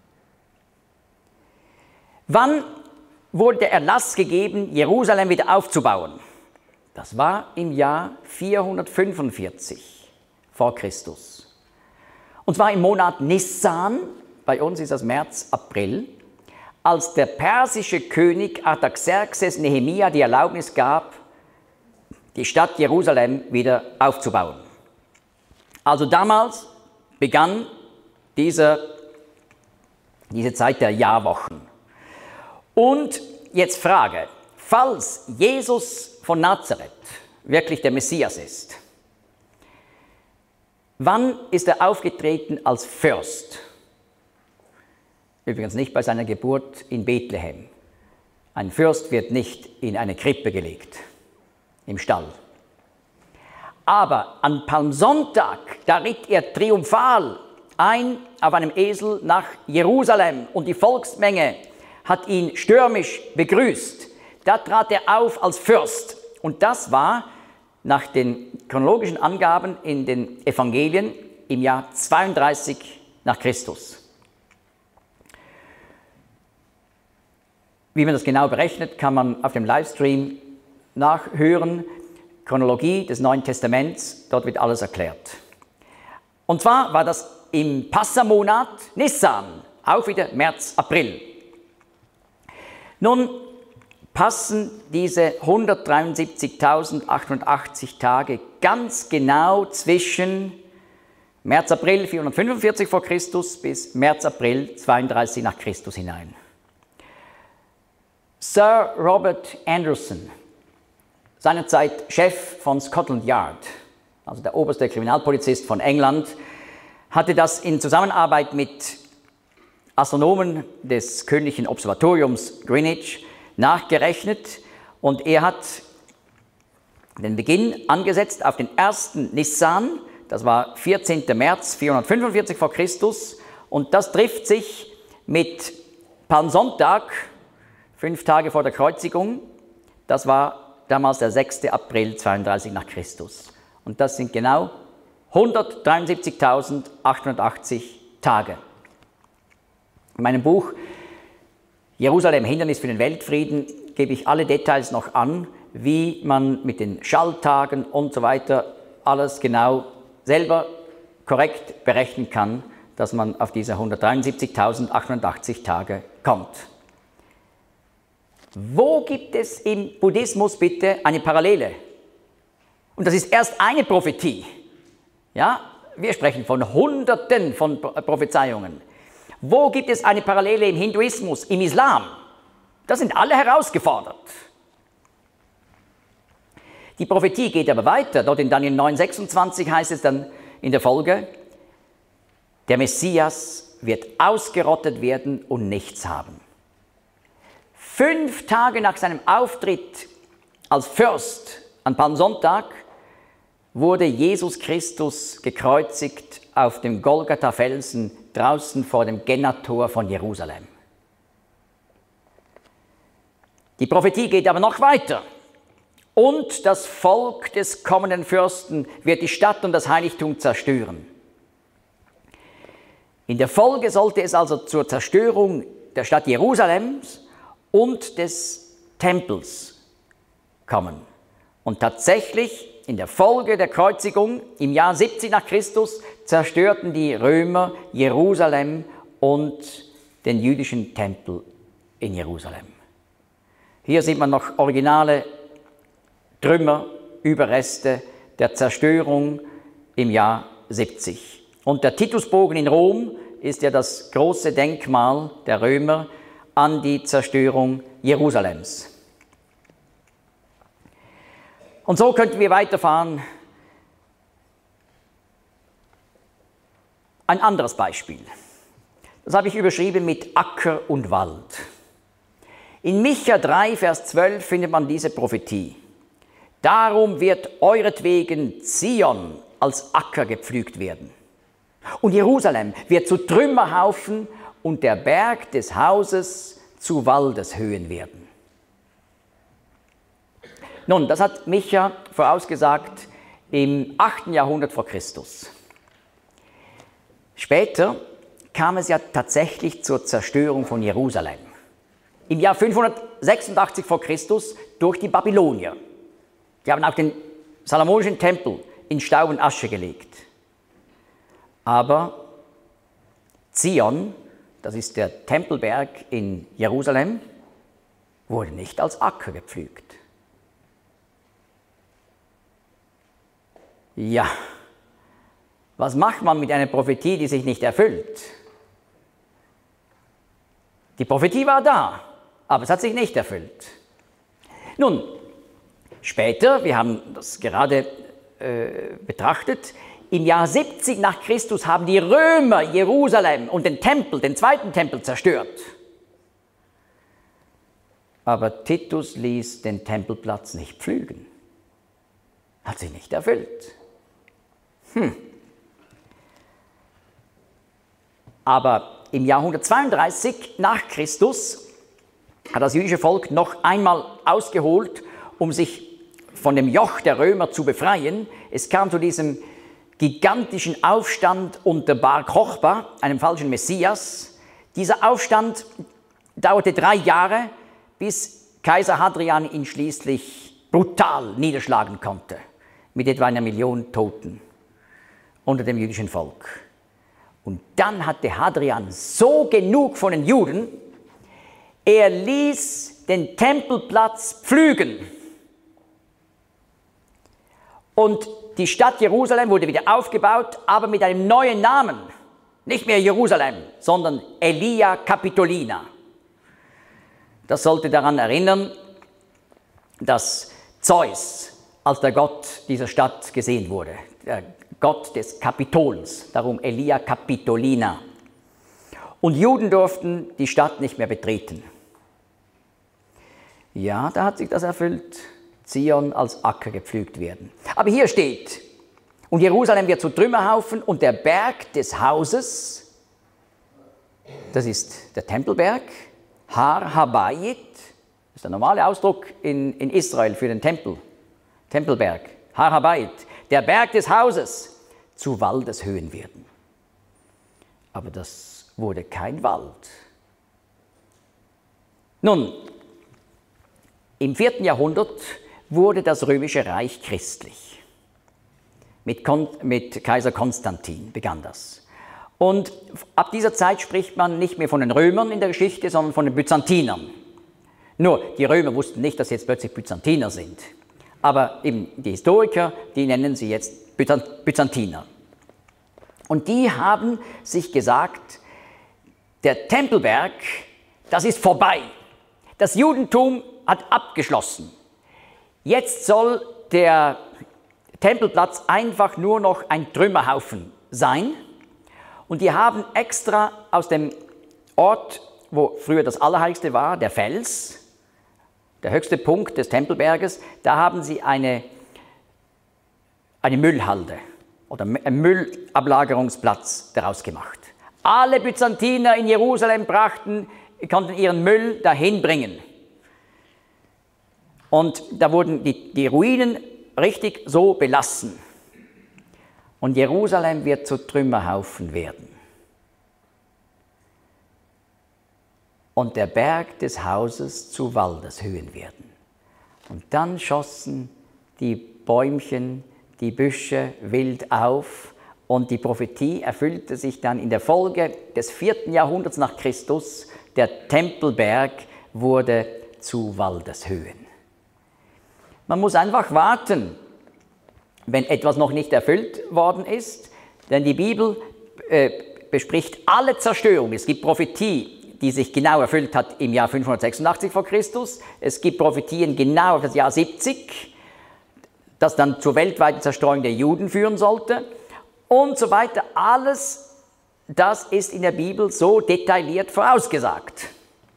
Wann wurde der Erlass gegeben, Jerusalem wieder aufzubauen? Das war im Jahr 445 vor Christus. Und zwar im Monat Nissan, bei uns ist das März, April, als der persische König Artaxerxes Nehemia die Erlaubnis gab, die Stadt Jerusalem wieder aufzubauen. Also damals begann diese Zeit der Jahrwochen. Und jetzt Frage, falls Jesus von Nazareth wirklich der Messias ist, wann ist er aufgetreten als Fürst? Übrigens nicht bei seiner Geburt in Bethlehem. Ein Fürst wird nicht in eine Krippe gelegt, im Stall. Aber an Palmsonntag, da ritt er triumphal ein auf einem Esel nach Jerusalem und die Volksmenge hat ihn stürmisch begrüßt. Da trat er auf als Fürst und das war nach den chronologischen Angaben in den Evangelien im Jahr 32 nach Christus. Wie man das genau berechnet, kann man auf dem Livestream nachhören. Chronologie des Neuen Testaments, dort wird alles erklärt. Und zwar war das im Passamonat Nissan, auch wieder März, April. Nun passen diese 173.880 Tage ganz genau zwischen März, April 445 vor Christus bis März, April 32 nach Christus hinein. Sir Robert Anderson, seinerzeit Chef von Scotland Yard, also der oberste Kriminalpolizist von England, hatte das in Zusammenarbeit mit Astronomen des Königlichen Observatoriums Greenwich nachgerechnet und er hat den Beginn angesetzt auf den 1. Nissan, das war 14. März 445 vor Christus und das trifft sich mit Palmsonntag, 5 Tage vor der Kreuzigung, das war damals der 6. April 32 nach Christus. Und das sind genau 173.880 Tage. In meinem Buch Jerusalem, Hindernis für den Weltfrieden, gebe ich alle Details noch an, wie man mit den Schalltagen und so weiter alles genau selber korrekt berechnen kann, dass man auf diese 173.880 Tage kommt. Wo gibt es im Buddhismus bitte eine Parallele? Und das ist erst eine Prophetie. Ja, wir sprechen von Hunderten von Prophezeiungen. Wo gibt es eine Parallele im Hinduismus, im Islam? Da sind alle herausgefordert. Die Prophetie geht aber weiter. Dort in Daniel 9,26 heißt es dann in der Folge, der Messias wird ausgerottet werden und nichts haben. 5 Tage nach seinem Auftritt als Fürst an Palmsonntag wurde Jesus Christus gekreuzigt auf dem Golgatha-Felsen draußen vor dem Gennator von Jerusalem. Die Prophetie geht aber noch weiter. Und das Volk des kommenden Fürsten wird die Stadt und das Heiligtum zerstören. In der Folge sollte es also zur Zerstörung der Stadt Jerusalems und des Tempels kommen. Und tatsächlich in der Folge der Kreuzigung im Jahr 70 nach Christus zerstörten die Römer Jerusalem und den jüdischen Tempel in Jerusalem. Hier sieht man noch originale Trümmer, Überreste der Zerstörung im Jahr 70. Und der Titusbogen in Rom ist ja das große Denkmal der Römer an die Zerstörung Jerusalems. Und so könnten wir weiterfahren. Ein anderes Beispiel. Das habe ich überschrieben mit Acker und Wald. In Micha 3, Vers 12 findet man diese Prophetie. Darum wird euretwegen Zion als Acker gepflügt werden. Und Jerusalem wird zu Trümmerhaufen und der Berg des Hauses zu Waldeshöhen werden. Nun, das hat Micha vorausgesagt im 8. Jahrhundert vor Christus. Später kam es ja tatsächlich zur Zerstörung von Jerusalem. Im Jahr 586 vor Christus durch die Babylonier. Die haben auch den Salomonischen Tempel in Staub und Asche gelegt. Aber Zion, das ist der Tempelberg in Jerusalem, wurde nicht als Acker gepflügt. Ja, was macht man mit einer Prophetie, die sich nicht erfüllt? Die Prophetie war da. aber es hat sich nicht erfüllt. Nun, später, wir haben das gerade betrachtet, im Jahr 70 nach Christus haben die Römer Jerusalem und den Tempel, den zweiten Tempel, zerstört. Aber Titus ließ den Tempelplatz nicht pflügen. Hat sich nicht erfüllt. Aber im Jahr 132 nach Christus hat das jüdische Volk noch einmal ausgeholt, um sich von dem Joch der Römer zu befreien. Es kam zu diesem gigantischen Aufstand unter Bar Kochba, einem falschen Messias. Dieser Aufstand dauerte 3 Jahre, bis Kaiser Hadrian ihn schließlich brutal niederschlagen konnte, mit etwa 1 Million Toten unter dem jüdischen Volk. Und dann hatte Hadrian so genug von den Juden, er ließ den Tempelplatz pflügen. Und die Stadt Jerusalem wurde wieder aufgebaut, aber mit einem neuen Namen. Nicht mehr Jerusalem, sondern Aelia Capitolina. Das sollte daran erinnern, dass Zeus als der Gott dieser Stadt gesehen wurde. Der Gott des Kapitols, darum Aelia Capitolina. Und Juden durften die Stadt nicht mehr betreten. Ja, da hat sich das erfüllt. Zion als Acker gepflügt werden. Aber hier steht, und Jerusalem wird zu Trümmerhaufen und der Berg des Hauses, das ist der Tempelberg, Har Habayit, das ist der normale Ausdruck in Israel für den Tempelberg, Har Habayit, der Berg des Hauses, zu Waldeshöhen werden. Aber das wurde kein Wald. Nun, im 4. Jahrhundert wurde das Römische Reich christlich. Mit Kaiser Konstantin begann das. Und ab dieser Zeit spricht man nicht mehr von den Römern in der Geschichte, sondern von den Byzantinern. Nur, die Römer wussten nicht, dass sie jetzt plötzlich Byzantiner sind. Aber eben die Historiker, die nennen sie jetzt Byzantiner. Und die haben sich gesagt, der Tempelberg, das ist vorbei. Das Judentum hat abgeschlossen. Jetzt soll der Tempelplatz einfach nur noch ein Trümmerhaufen sein. Und die haben extra aus dem Ort, wo früher das Allerheiligste war, der Fels, der höchste Punkt des Tempelberges, da haben sie eine Müllhalde oder einen Müllablagerungsplatz daraus gemacht. Alle Byzantiner in Jerusalem konnten ihren Müll dahin bringen. Und da wurden die Ruinen richtig so belassen. Und Jerusalem wird zu Trümmerhaufen werden. Und der Berg des Hauses zu Waldeshöhen werden. Und dann schossen die Bäumchen, die Büsche wild auf und die Prophetie erfüllte sich dann in der Folge des 4. Jahrhunderts nach Christus. Der Tempelberg wurde zu Waldeshöhen. Man muss einfach warten, wenn etwas noch nicht erfüllt worden ist, denn die Bibel bespricht alle Zerstörung. Es gibt Prophetie, die sich genau erfüllt hat im Jahr 586 vor Christus. Es gibt Prophetien genau auf das Jahr 70, das dann zur weltweiten Zerstreuung der Juden führen sollte und so weiter. Alles das ist in der Bibel so detailliert vorausgesagt.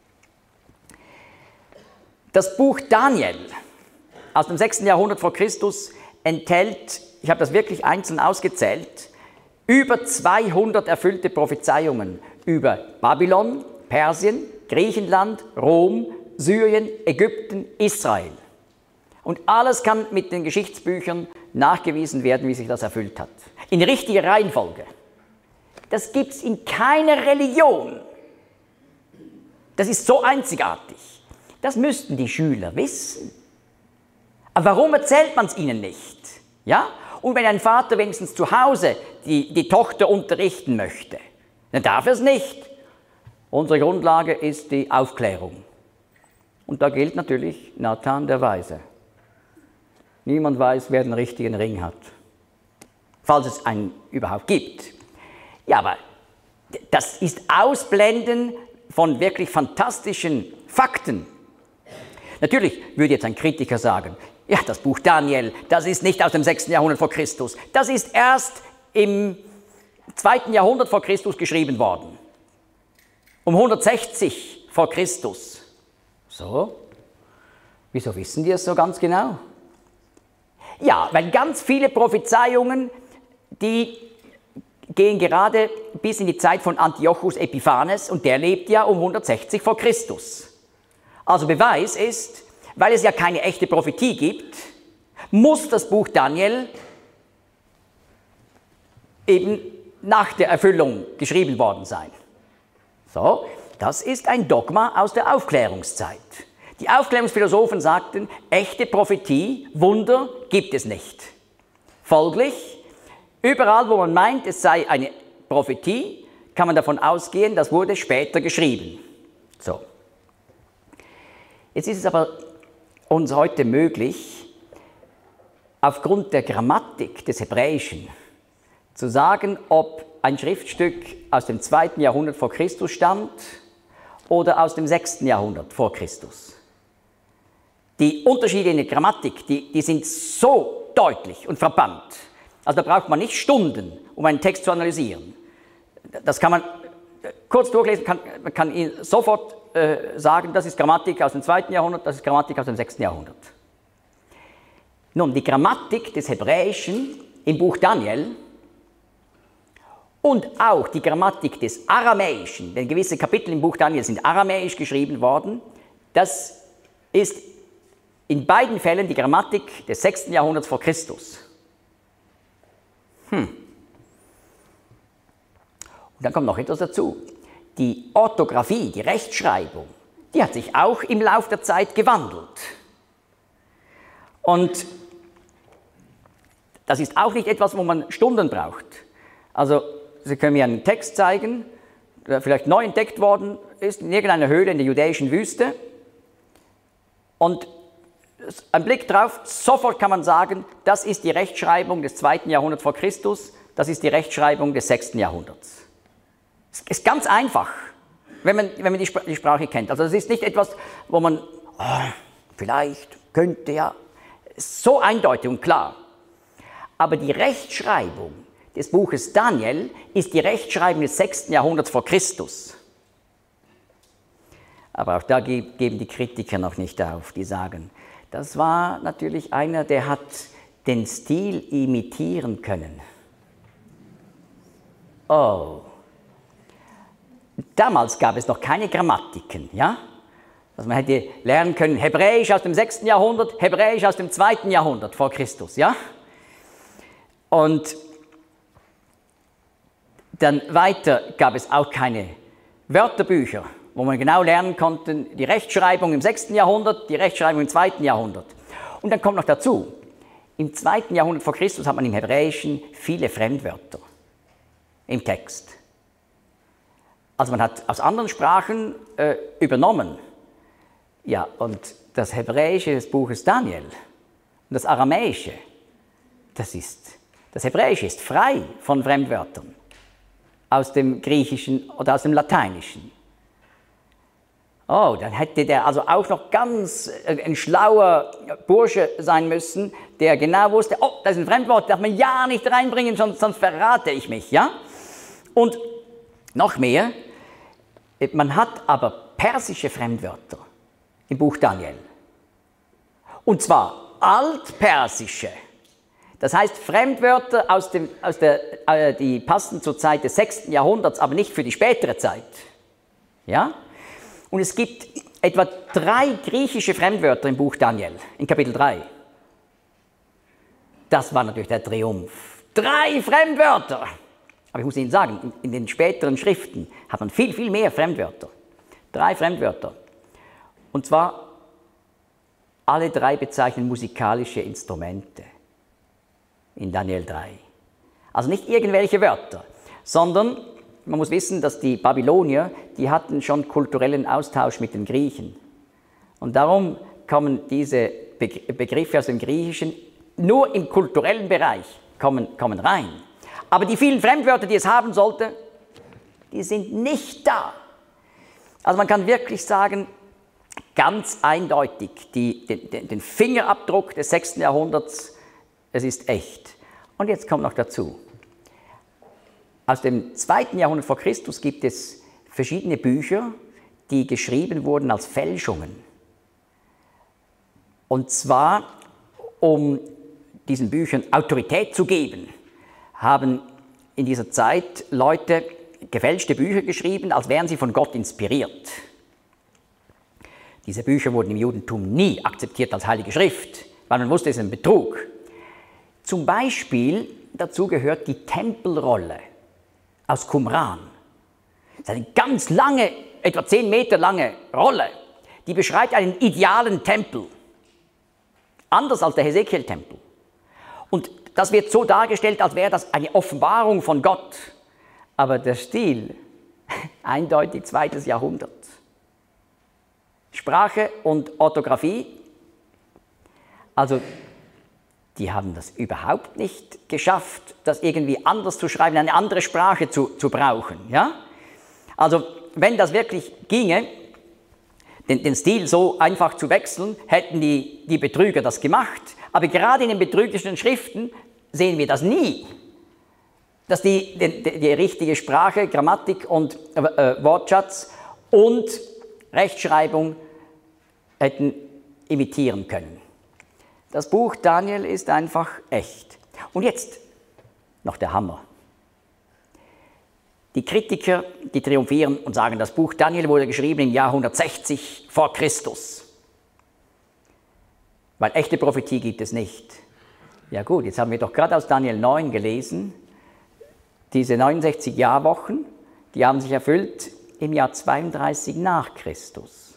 Das Buch Daniel aus dem 6. Jahrhundert vor Christus enthält, ich habe das wirklich einzeln ausgezählt, über 200 erfüllte Prophezeiungen über Babylon, Persien, Griechenland, Rom, Syrien, Ägypten, Israel. Und alles kann mit den Geschichtsbüchern nachgewiesen werden, wie sich das erfüllt hat. In richtiger Reihenfolge. Das gibt es in keiner Religion. Das ist so einzigartig. Das müssten die Schüler wissen. Aber warum erzählt man es ihnen nicht? Ja? Und wenn ein Vater wenigstens zu Hause die Tochter unterrichten möchte, dann darf er es nicht. Unsere Grundlage ist die Aufklärung. Und da gilt natürlich Nathan der Weise. Niemand weiß, wer den richtigen Ring hat. Falls es einen überhaupt gibt. Ja, aber das ist Ausblenden von wirklich fantastischen Fakten. Natürlich würde jetzt ein Kritiker sagen, ja, das Buch Daniel, das ist nicht aus dem 6. Jahrhundert vor Christus, das ist erst im 2. Jahrhundert vor Christus geschrieben worden, um 160 vor Christus. So, wieso wissen die es so ganz genau? Ja, weil ganz viele Prophezeiungen, die gehen gerade bis in die Zeit von Antiochus Epiphanes und der lebt ja um 160 vor Christus. Also Beweis ist, weil es ja keine echte Prophetie gibt, muss das Buch Daniel eben nach der Erfüllung geschrieben worden sein. So, das ist ein Dogma aus der Aufklärungszeit. Die Aufklärungsphilosophen sagten, echte Prophetie, Wunder gibt es nicht. Folglich, überall, wo man meint, es sei eine Prophetie, kann man davon ausgehen, das wurde später geschrieben. So. Jetzt ist es aber uns heute möglich, aufgrund der Grammatik des Hebräischen zu sagen, ob ein Schriftstück aus dem 2. Jahrhundert vor Christus stammt oder aus dem 6. Jahrhundert vor Christus. Die Unterschiede in der Grammatik, die sind so deutlich und frappant. Also da braucht man nicht Stunden, um einen Text zu analysieren. Das kann man kurz durchlesen, man kann Ihnen sofort sagen, das ist Grammatik aus dem 2. Jahrhundert, das ist Grammatik aus dem 6. Jahrhundert. Nun, die Grammatik des Hebräischen im Buch Daniel und auch die Grammatik des Aramäischen, denn gewisse Kapitel im Buch Daniel sind aramäisch geschrieben worden, das ist in beiden Fällen die Grammatik des 6. Jahrhunderts vor Christus. Und dann kommt noch etwas dazu. Die Orthographie, die Rechtschreibung, die hat sich auch im Laufe der Zeit gewandelt. Und das ist auch nicht etwas, wo man Stunden braucht. Also, Sie können mir einen Text zeigen, der vielleicht neu entdeckt worden ist, in irgendeiner Höhle in der judäischen Wüste. Und ein Blick drauf, sofort kann man sagen, das ist die Rechtschreibung des 2. Jahrhunderts vor Christus, das ist die Rechtschreibung des 6. Jahrhunderts. Es ist ganz einfach, wenn man die Sprache kennt. Also es ist nicht etwas, wo man, vielleicht, könnte ja, so eindeutig und klar. Aber die Rechtschreibung des Buches Daniel ist die Rechtschreibung des 6. Jahrhunderts vor Christus. Aber auch da geben die Kritiker noch nicht auf, die sagen, das war natürlich einer, der hat den Stil imitieren können. Oh. Damals gab es noch keine Grammatiken, ja? Also man hätte lernen können, Hebräisch aus dem 6. Jahrhundert, Hebräisch aus dem 2. Jahrhundert vor Christus, ja? Und dann weiter gab es auch keine Wörterbücher, wo man genau lernen konnte, die Rechtschreibung im 6. Jahrhundert, die Rechtschreibung im 2. Jahrhundert. Und dann kommt noch dazu, im 2. Jahrhundert vor Christus hat man im Hebräischen viele Fremdwörter im Text. Also man hat aus anderen Sprachen übernommen. Ja, und das Hebräische des Buches Daniel und das Aramäische, das Hebräische ist frei von Fremdwörtern aus dem Griechischen oder aus dem Lateinischen. Oh, dann hätte der also auch noch ganz ein schlauer Bursche sein müssen, der genau wusste, oh, das ist ein Fremdwort, darf man ja nicht reinbringen, sonst verrate ich mich, ja? Und noch mehr, man hat aber persische Fremdwörter im Buch Daniel. Und zwar altpersische. Das heißt Fremdwörter die passen zur Zeit des 6. Jahrhunderts, aber nicht für die spätere Zeit. Ja? Und es gibt etwa 3 griechische Fremdwörter im Buch Daniel, in Kapitel 3. Das war natürlich der Triumph. 3 Fremdwörter! Aber ich muss Ihnen sagen, in den späteren Schriften hat man viel, viel mehr Fremdwörter. 3 Fremdwörter. Und zwar, alle 3 bezeichnen musikalische Instrumente in Daniel 3. Also nicht irgendwelche Wörter, sondern man muss wissen, dass die Babylonier, die hatten schon kulturellen Austausch mit den Griechen. Und darum kommen diese Begriffe aus dem Griechischen nur im kulturellen Bereich kommen rein. Aber die vielen Fremdwörter, die es haben sollte, die sind nicht da. Also man kann wirklich sagen, ganz eindeutig, den Fingerabdruck des 6. Jahrhunderts, es ist echt. Und jetzt kommt noch dazu, aus dem 2. Jahrhundert vor Christus gibt es verschiedene Bücher, die geschrieben wurden als Fälschungen. Und zwar, um diesen Büchern Autorität zu geben, haben in dieser Zeit Leute gefälschte Bücher geschrieben, als wären sie von Gott inspiriert. Diese Bücher wurden im Judentum nie akzeptiert als Heilige Schrift, weil man wusste, es ist ein Betrug. Zum Beispiel dazu gehört die Tempelrolle aus Qumran. Das ist eine ganz lange, etwa 10 Meter lange Rolle, die beschreibt einen idealen Tempel. Anders als der Hesekiel-Tempel. Und das wird so dargestellt, als wäre das eine Offenbarung von Gott. Aber der Stil, eindeutig 2. Jahrhundert. Sprache und Orthographie, also die haben das überhaupt nicht geschafft, das irgendwie anders zu schreiben, eine andere Sprache zu brauchen. Ja? Also wenn das wirklich ginge, den Stil so einfach zu wechseln, hätten die Betrüger das gemacht. Aber gerade in den betrügerischen Schriften sehen wir das nie, dass die richtige Sprache, Grammatik und Wortschatz und Rechtschreibung hätten imitieren können. Das Buch Daniel ist einfach echt. Und jetzt noch der Hammer. Die Kritiker, die triumphieren und sagen, das Buch Daniel wurde geschrieben im Jahr 160 vor Christus. Weil echte Prophetie gibt es nicht. Ja gut, jetzt haben wir doch gerade aus Daniel 9 gelesen, diese 69 Jahrwochen, die haben sich erfüllt im Jahr 32 nach Christus.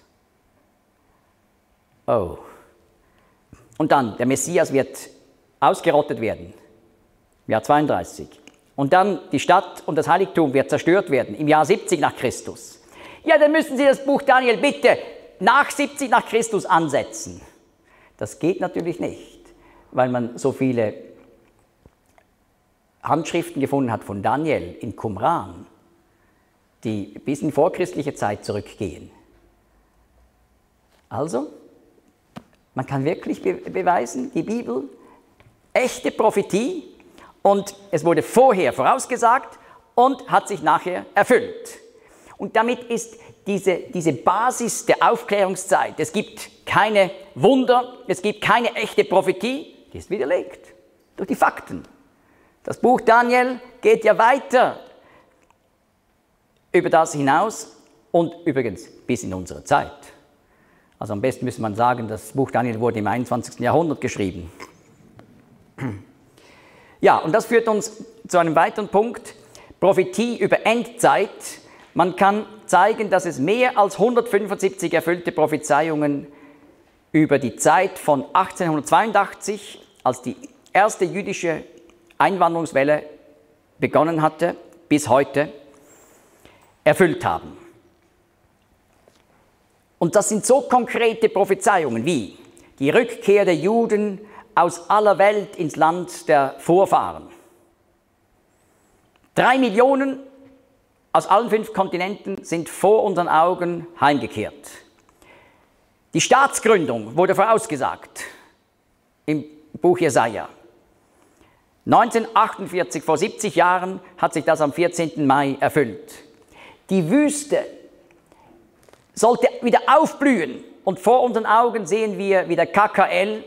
Oh. Und dann, der Messias wird ausgerottet werden, im Jahr 32. Und dann die Stadt und das Heiligtum wird zerstört werden, im Jahr 70 nach Christus. Ja, dann müssen Sie das Buch Daniel bitte nach 70 nach Christus ansetzen. Das geht natürlich nicht, weil man so viele Handschriften gefunden hat von Daniel in Qumran, die bis in vorchristliche Zeit zurückgehen. Also, man kann wirklich beweisen, die Bibel, echte Prophetie, und es wurde vorher vorausgesagt und hat sich nachher erfüllt. Und damit ist diese Basis der Aufklärungszeit, es gibt keine Wunder, es gibt keine echte Prophetie, die ist widerlegt durch die Fakten. Das Buch Daniel geht ja weiter über das hinaus und übrigens bis in unsere Zeit. Also am besten müsste man sagen, das Buch Daniel wurde im 21. Jahrhundert geschrieben. Ja, und das führt uns zu einem weiteren Punkt, Prophetie über Endzeit. Man kann zeigen, dass es mehr als 175 erfüllte Prophezeiungen über die Zeit von 1882, als die erste jüdische Einwanderungswelle begonnen hatte, bis heute erfüllt haben. Und das sind so konkrete Prophezeiungen wie die Rückkehr der Juden aus aller Welt ins Land der Vorfahren. 3 Millionen aus allen 5 Kontinenten sind vor unseren Augen heimgekehrt. Die Staatsgründung wurde vorausgesagt im Buch Jesaja. 1948, vor 70 Jahren, hat sich das am 14. Mai erfüllt. Die Wüste sollte wieder aufblühen und vor unseren Augen sehen wir, wie der KKL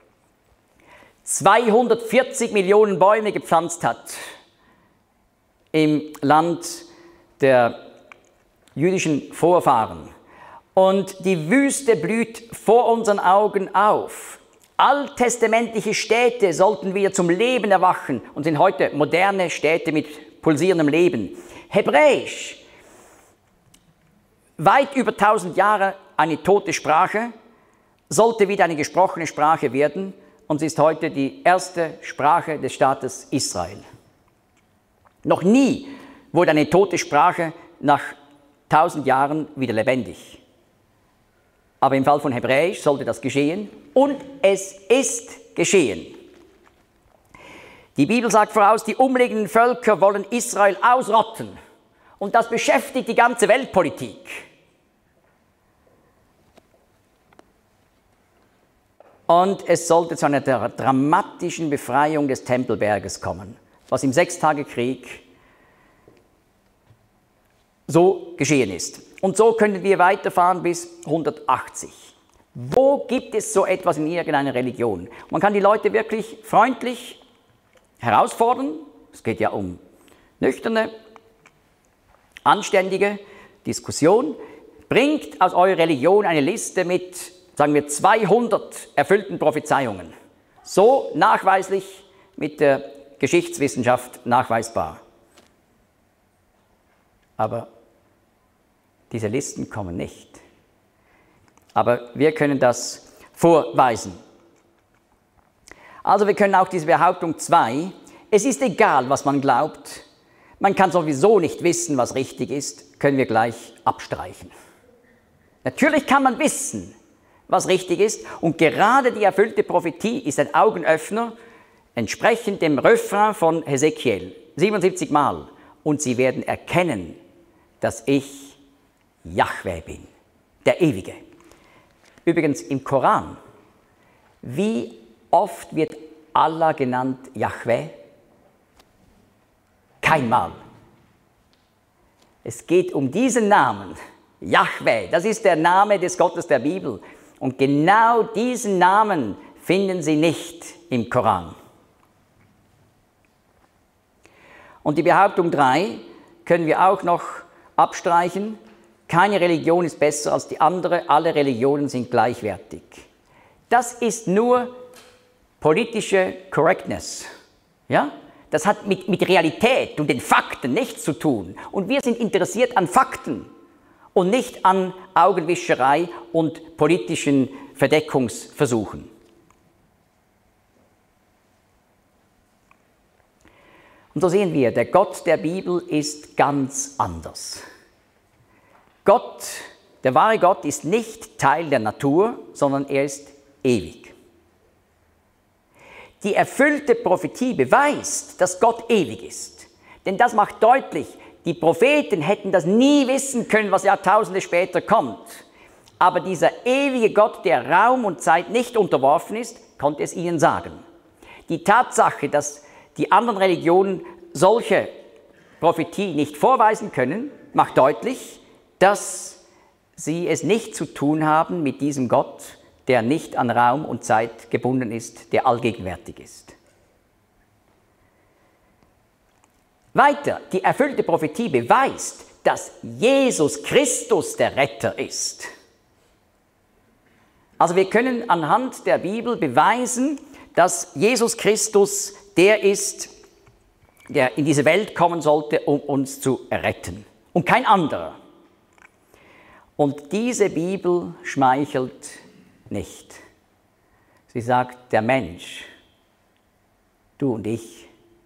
240 Millionen Bäume gepflanzt hat im Land der jüdischen Vorfahren. Und die Wüste blüht vor unseren Augen auf. Alttestamentliche Städte sollten wieder zum Leben erwachen und sind heute moderne Städte mit pulsierendem Leben. Hebräisch, weit über 1000 Jahre eine tote Sprache, sollte wieder eine gesprochene Sprache werden und sie ist heute die erste Sprache des Staates Israel. Noch nie wurde eine tote Sprache nach 1000 Jahren wieder lebendig. Aber im Fall von Hebräisch sollte das geschehen und es ist geschehen. Die Bibel sagt voraus, die umliegenden Völker wollen Israel ausrotten und das beschäftigt die ganze Weltpolitik. und es sollte zu einer dramatischen Befreiung des Tempelberges kommen, was im Sechstagekrieg so geschehen ist. Und so können wir weiterfahren bis 180. Wo gibt es so etwas in irgendeiner Religion? Man kann die Leute wirklich freundlich herausfordern. Es geht ja um nüchterne, anständige Diskussion. Bringt aus eurer Religion eine Liste mit, sagen wir, 200 erfüllten Prophezeiungen. So nachweislich mit der Geschichtswissenschaft nachweisbar. Aber diese Listen kommen nicht. Aber wir können das vorweisen. Also wir können auch diese Behauptung 2, es ist egal, was man glaubt, man kann sowieso nicht wissen, was richtig ist, können wir gleich abstreichen. Natürlich kann man wissen, was richtig ist, und gerade die erfüllte Prophetie ist ein Augenöffner, entsprechend dem Refrain von Hesekiel, 77 Mal. Und sie werden erkennen, dass ich Jahwe bin, der Ewige. Übrigens im Koran, wie oft wird Allah genannt Jahwe? Kein Mal. Es geht um diesen Namen, Jahwe, das ist der Name des Gottes der Bibel. Und genau diesen Namen finden Sie nicht im Koran. Und die Behauptung 3 können wir auch noch abstreichen. Keine Religion ist besser als die andere, alle Religionen sind gleichwertig. Das ist nur politische Correctness. Ja? Das hat mit Realität und den Fakten nichts zu tun. Und wir sind interessiert an Fakten und nicht an Augenwischerei und politischen Verdeckungsversuchen. Und so sehen wir, der Gott der Bibel ist ganz anders. Gott, der wahre Gott, ist nicht Teil der Natur, sondern er ist ewig. Die erfüllte Prophetie beweist, dass Gott ewig ist. Denn das macht deutlich, die Propheten hätten das nie wissen können, was Jahrtausende später kommt. Aber dieser ewige Gott, der Raum und Zeit nicht unterworfen ist, konnte es ihnen sagen. Die Tatsache, dass die anderen Religionen solche Prophetie nicht vorweisen können, macht deutlich, dass sie es nicht zu tun haben mit diesem Gott, der nicht an Raum und Zeit gebunden ist, der allgegenwärtig ist. Weiter, die erfüllte Prophetie beweist, dass Jesus Christus der Retter ist. Also wir können anhand der Bibel beweisen, dass Jesus Christus der ist, der in diese Welt kommen sollte, um uns zu erretten. Und kein anderer. Und diese Bibel schmeichelt nicht. Sie sagt, der Mensch, du und ich,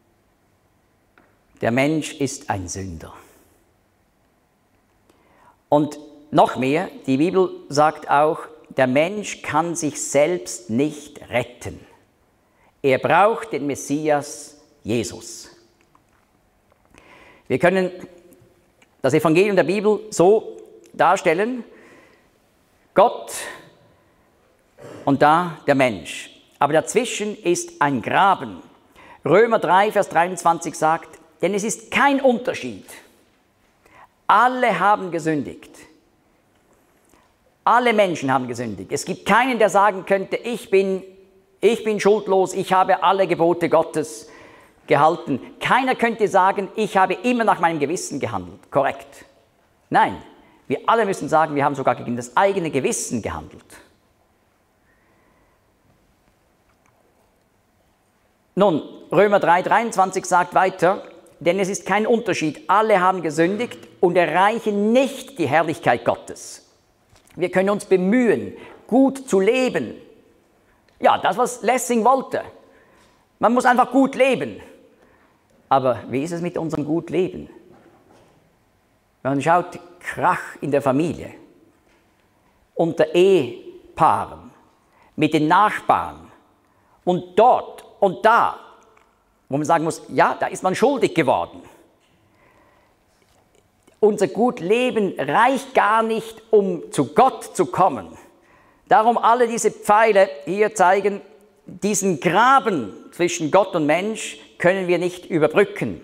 der Mensch ist ein Sünder. Und noch mehr, die Bibel sagt auch, der Mensch kann sich selbst nicht retten. Er braucht den Messias Jesus. Wir können das Evangelium der Bibel so darstellen, Gott und da der Mensch. Aber dazwischen ist ein Graben. Römer 3, Vers 23 sagt, denn es ist kein Unterschied. Alle haben gesündigt. Alle Menschen haben gesündigt. Es gibt keinen, der sagen könnte, ich bin schuldlos, ich habe alle Gebote Gottes gehalten. Keiner könnte sagen, ich habe immer nach meinem Gewissen gehandelt. Korrekt. Nein, wir alle müssen sagen, wir haben sogar gegen das eigene Gewissen gehandelt. Nun, Römer 3, 23 sagt weiter, denn es ist kein Unterschied, alle haben gesündigt und erreichen nicht die Herrlichkeit Gottes. Wir können uns bemühen, gut zu leben. Ja, das, was Lessing wollte. Man muss einfach gut leben. Aber wie ist es mit unserem Gutleben? Wenn man schaut, Krach in der Familie, unter Ehepaaren, mit den Nachbarn und dort und da, wo man sagen muss, ja, da ist man schuldig geworden. Unser Gutleben reicht gar nicht, um zu Gott zu kommen. Darum alle diese Pfeile hier zeigen, diesen Graben zwischen Gott und Mensch können wir nicht überbrücken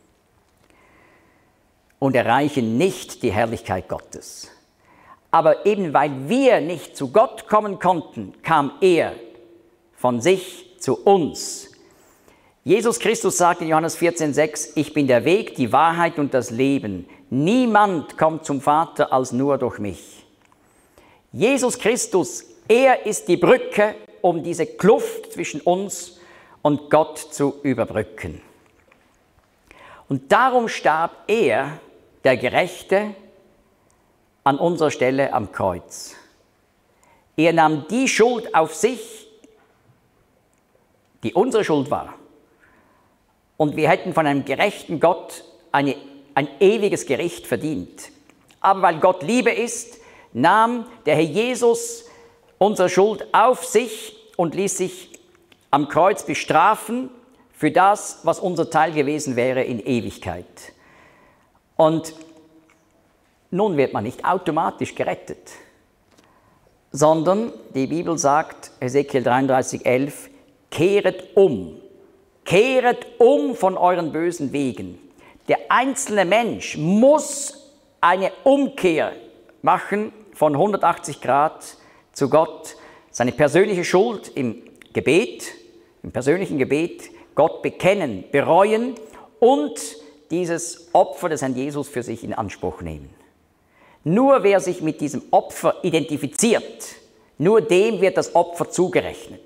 und erreichen nicht die Herrlichkeit Gottes. Aber eben weil wir nicht zu Gott kommen konnten, kam er von sich zu uns. Jesus Christus sagt in Johannes 14,6, ich bin der Weg, die Wahrheit und das Leben. Niemand kommt zum Vater als nur durch mich. Jesus Christus, er ist die Brücke, um diese Kluft zwischen uns und Gott zu überbrücken. Und darum starb er, der Gerechte, an unserer Stelle am Kreuz. Er nahm die Schuld auf sich, die unsere Schuld war. Und wir hätten von einem gerechten Gott ein ewiges Gericht verdient. Aber weil Gott Liebe ist, nahm der Herr Jesus unsere Schuld auf sich und ließ sich am Kreuz bestrafen für das, was unser Teil gewesen wäre in Ewigkeit. Und nun wird man nicht automatisch gerettet, sondern die Bibel sagt, Hesekiel 33,11, kehret um von euren bösen Wegen. Der einzelne Mensch muss eine Umkehr machen von 180 Grad zu Gott, seine persönliche Schuld im Gebet, im persönlichen Gebet, Gott bekennen, bereuen und dieses Opfer des Herrn Jesus für sich in Anspruch nehmen. Nur wer sich mit diesem Opfer identifiziert, nur dem wird das Opfer zugerechnet.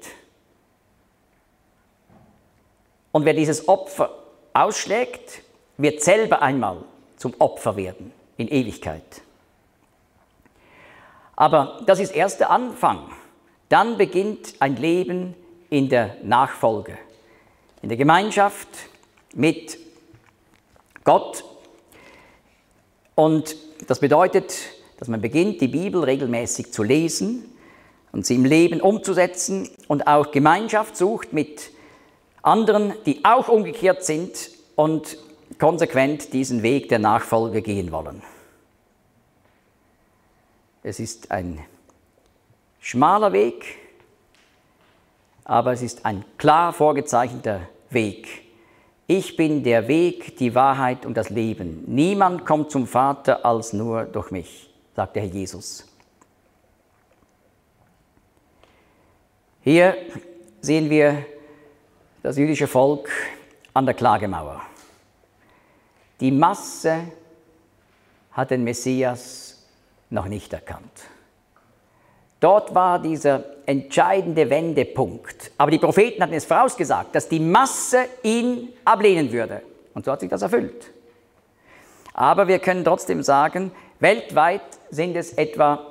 Und wer dieses Opfer ausschlägt, wird selber einmal zum Opfer werden in Ewigkeit. Aber das ist erst der Anfang. Dann beginnt ein Leben in der Nachfolge, in der Gemeinschaft mit Gott. Und das bedeutet, dass man beginnt, die Bibel regelmäßig zu lesen und sie im Leben umzusetzen und auch Gemeinschaft sucht mit anderen, die auch umgekehrt sind und konsequent diesen Weg der Nachfolge gehen wollen. Es ist ein schmaler Weg, aber es ist ein klar vorgezeichneter Weg. Ich bin der Weg, die Wahrheit und das Leben. Niemand kommt zum Vater als nur durch mich, sagt der Herr Jesus. Hier sehen wir das jüdische Volk an der Klagemauer. Die Masse hat den Messias noch nicht erkannt. Dort war dieser entscheidende Wendepunkt. Aber die Propheten hatten es vorausgesagt, dass die Masse ihn ablehnen würde. Und so hat sich das erfüllt. Aber wir können trotzdem sagen, weltweit sind es etwa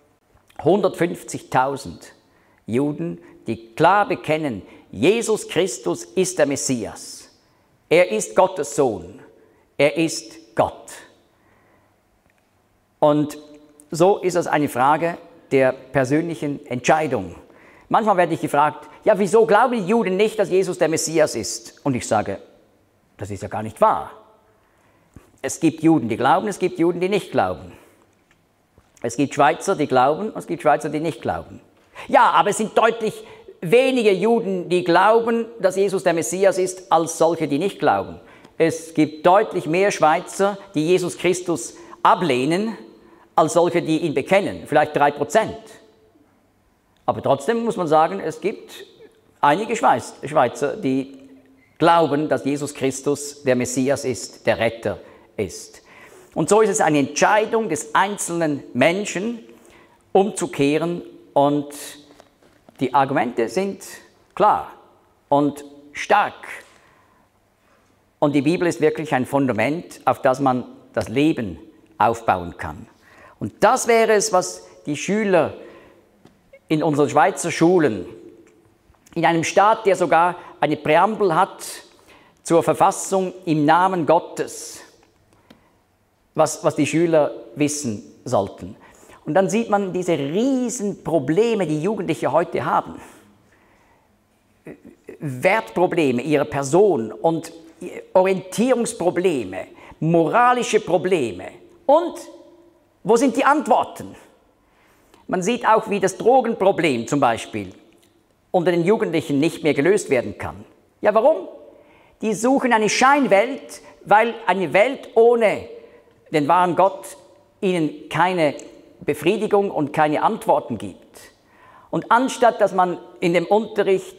150.000 Juden, die klar bekennen, Jesus Christus ist der Messias. Er ist Gottes Sohn. Er ist Gott. Und so ist es eine Frage der persönlichen Entscheidung. Manchmal werde ich gefragt, ja, wieso glauben die Juden nicht, dass Jesus der Messias ist? Und ich sage, das ist ja gar nicht wahr. Es gibt Juden, die glauben, es gibt Juden, die nicht glauben. Es gibt Schweizer, die glauben, und es gibt Schweizer, die nicht glauben. Ja, aber es sind deutlich weniger Juden, die glauben, dass Jesus der Messias ist, als solche, die nicht glauben. Es gibt deutlich mehr Schweizer, die Jesus Christus ablehnen, als solche, die ihn bekennen, vielleicht 3%. Aber trotzdem muss man sagen, es gibt einige Schweizer, die glauben, dass Jesus Christus der Messias ist, der Retter ist. Und so ist es eine Entscheidung des einzelnen Menschen, umzukehren, und die Argumente sind klar und stark. Und die Bibel ist wirklich ein Fundament, auf das man das Leben aufbauen kann. Und das wäre es, was die Schüler in unseren Schweizer Schulen, in einem Staat, der sogar eine Präambel hat zur Verfassung im Namen Gottes, was die Schüler wissen sollten. Und dann sieht man diese riesen Probleme, die Jugendliche heute haben. Wertprobleme ihrer Person und Orientierungsprobleme, moralische Probleme. Und wo sind die Antworten? Man sieht auch, wie das Drogenproblem zum Beispiel unter den Jugendlichen nicht mehr gelöst werden kann. Ja, warum? Die suchen eine Scheinwelt, weil eine Welt ohne den wahren Gott ihnen keine Befriedigung und keine Antworten gibt. Und anstatt dass man in dem Unterricht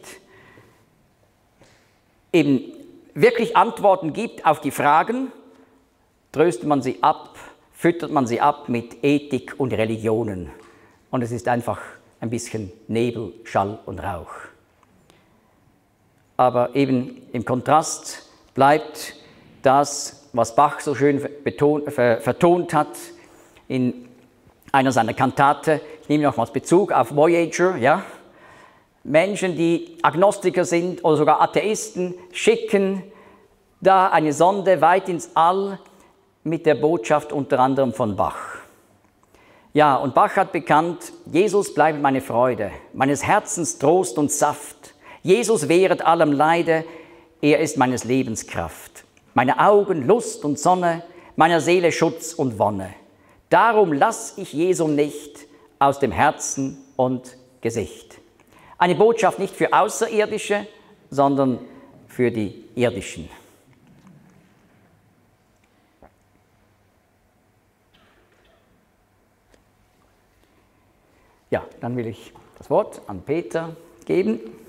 eben wirklich Antworten gibt auf die Fragen, tröstet man sie ab, füttert man sie ab mit Ethik und Religionen. Und es ist einfach ein bisschen Nebel, Schall und Rauch. Aber eben im Kontrast bleibt das, was Bach so schön vertont hat in einer seiner Kantate. Ich nehme nochmals Bezug auf Voyager, ja. Menschen, die Agnostiker sind oder sogar Atheisten, schicken da eine Sonde weit ins All mit der Botschaft unter anderem von Bach. Ja, und Bach hat bekannt, Jesus bleibt meine Freude, meines Herzens Trost und Saft. Jesus wehret allem Leide, er ist meines Lebens Kraft. Meine Augen Lust und Sonne, meiner Seele Schutz und Wonne. Darum lass ich Jesum nicht aus dem Herzen und Gesicht. Eine Botschaft nicht für Außerirdische, sondern für die Irdischen. Ja, dann will ich das Wort an Peter geben.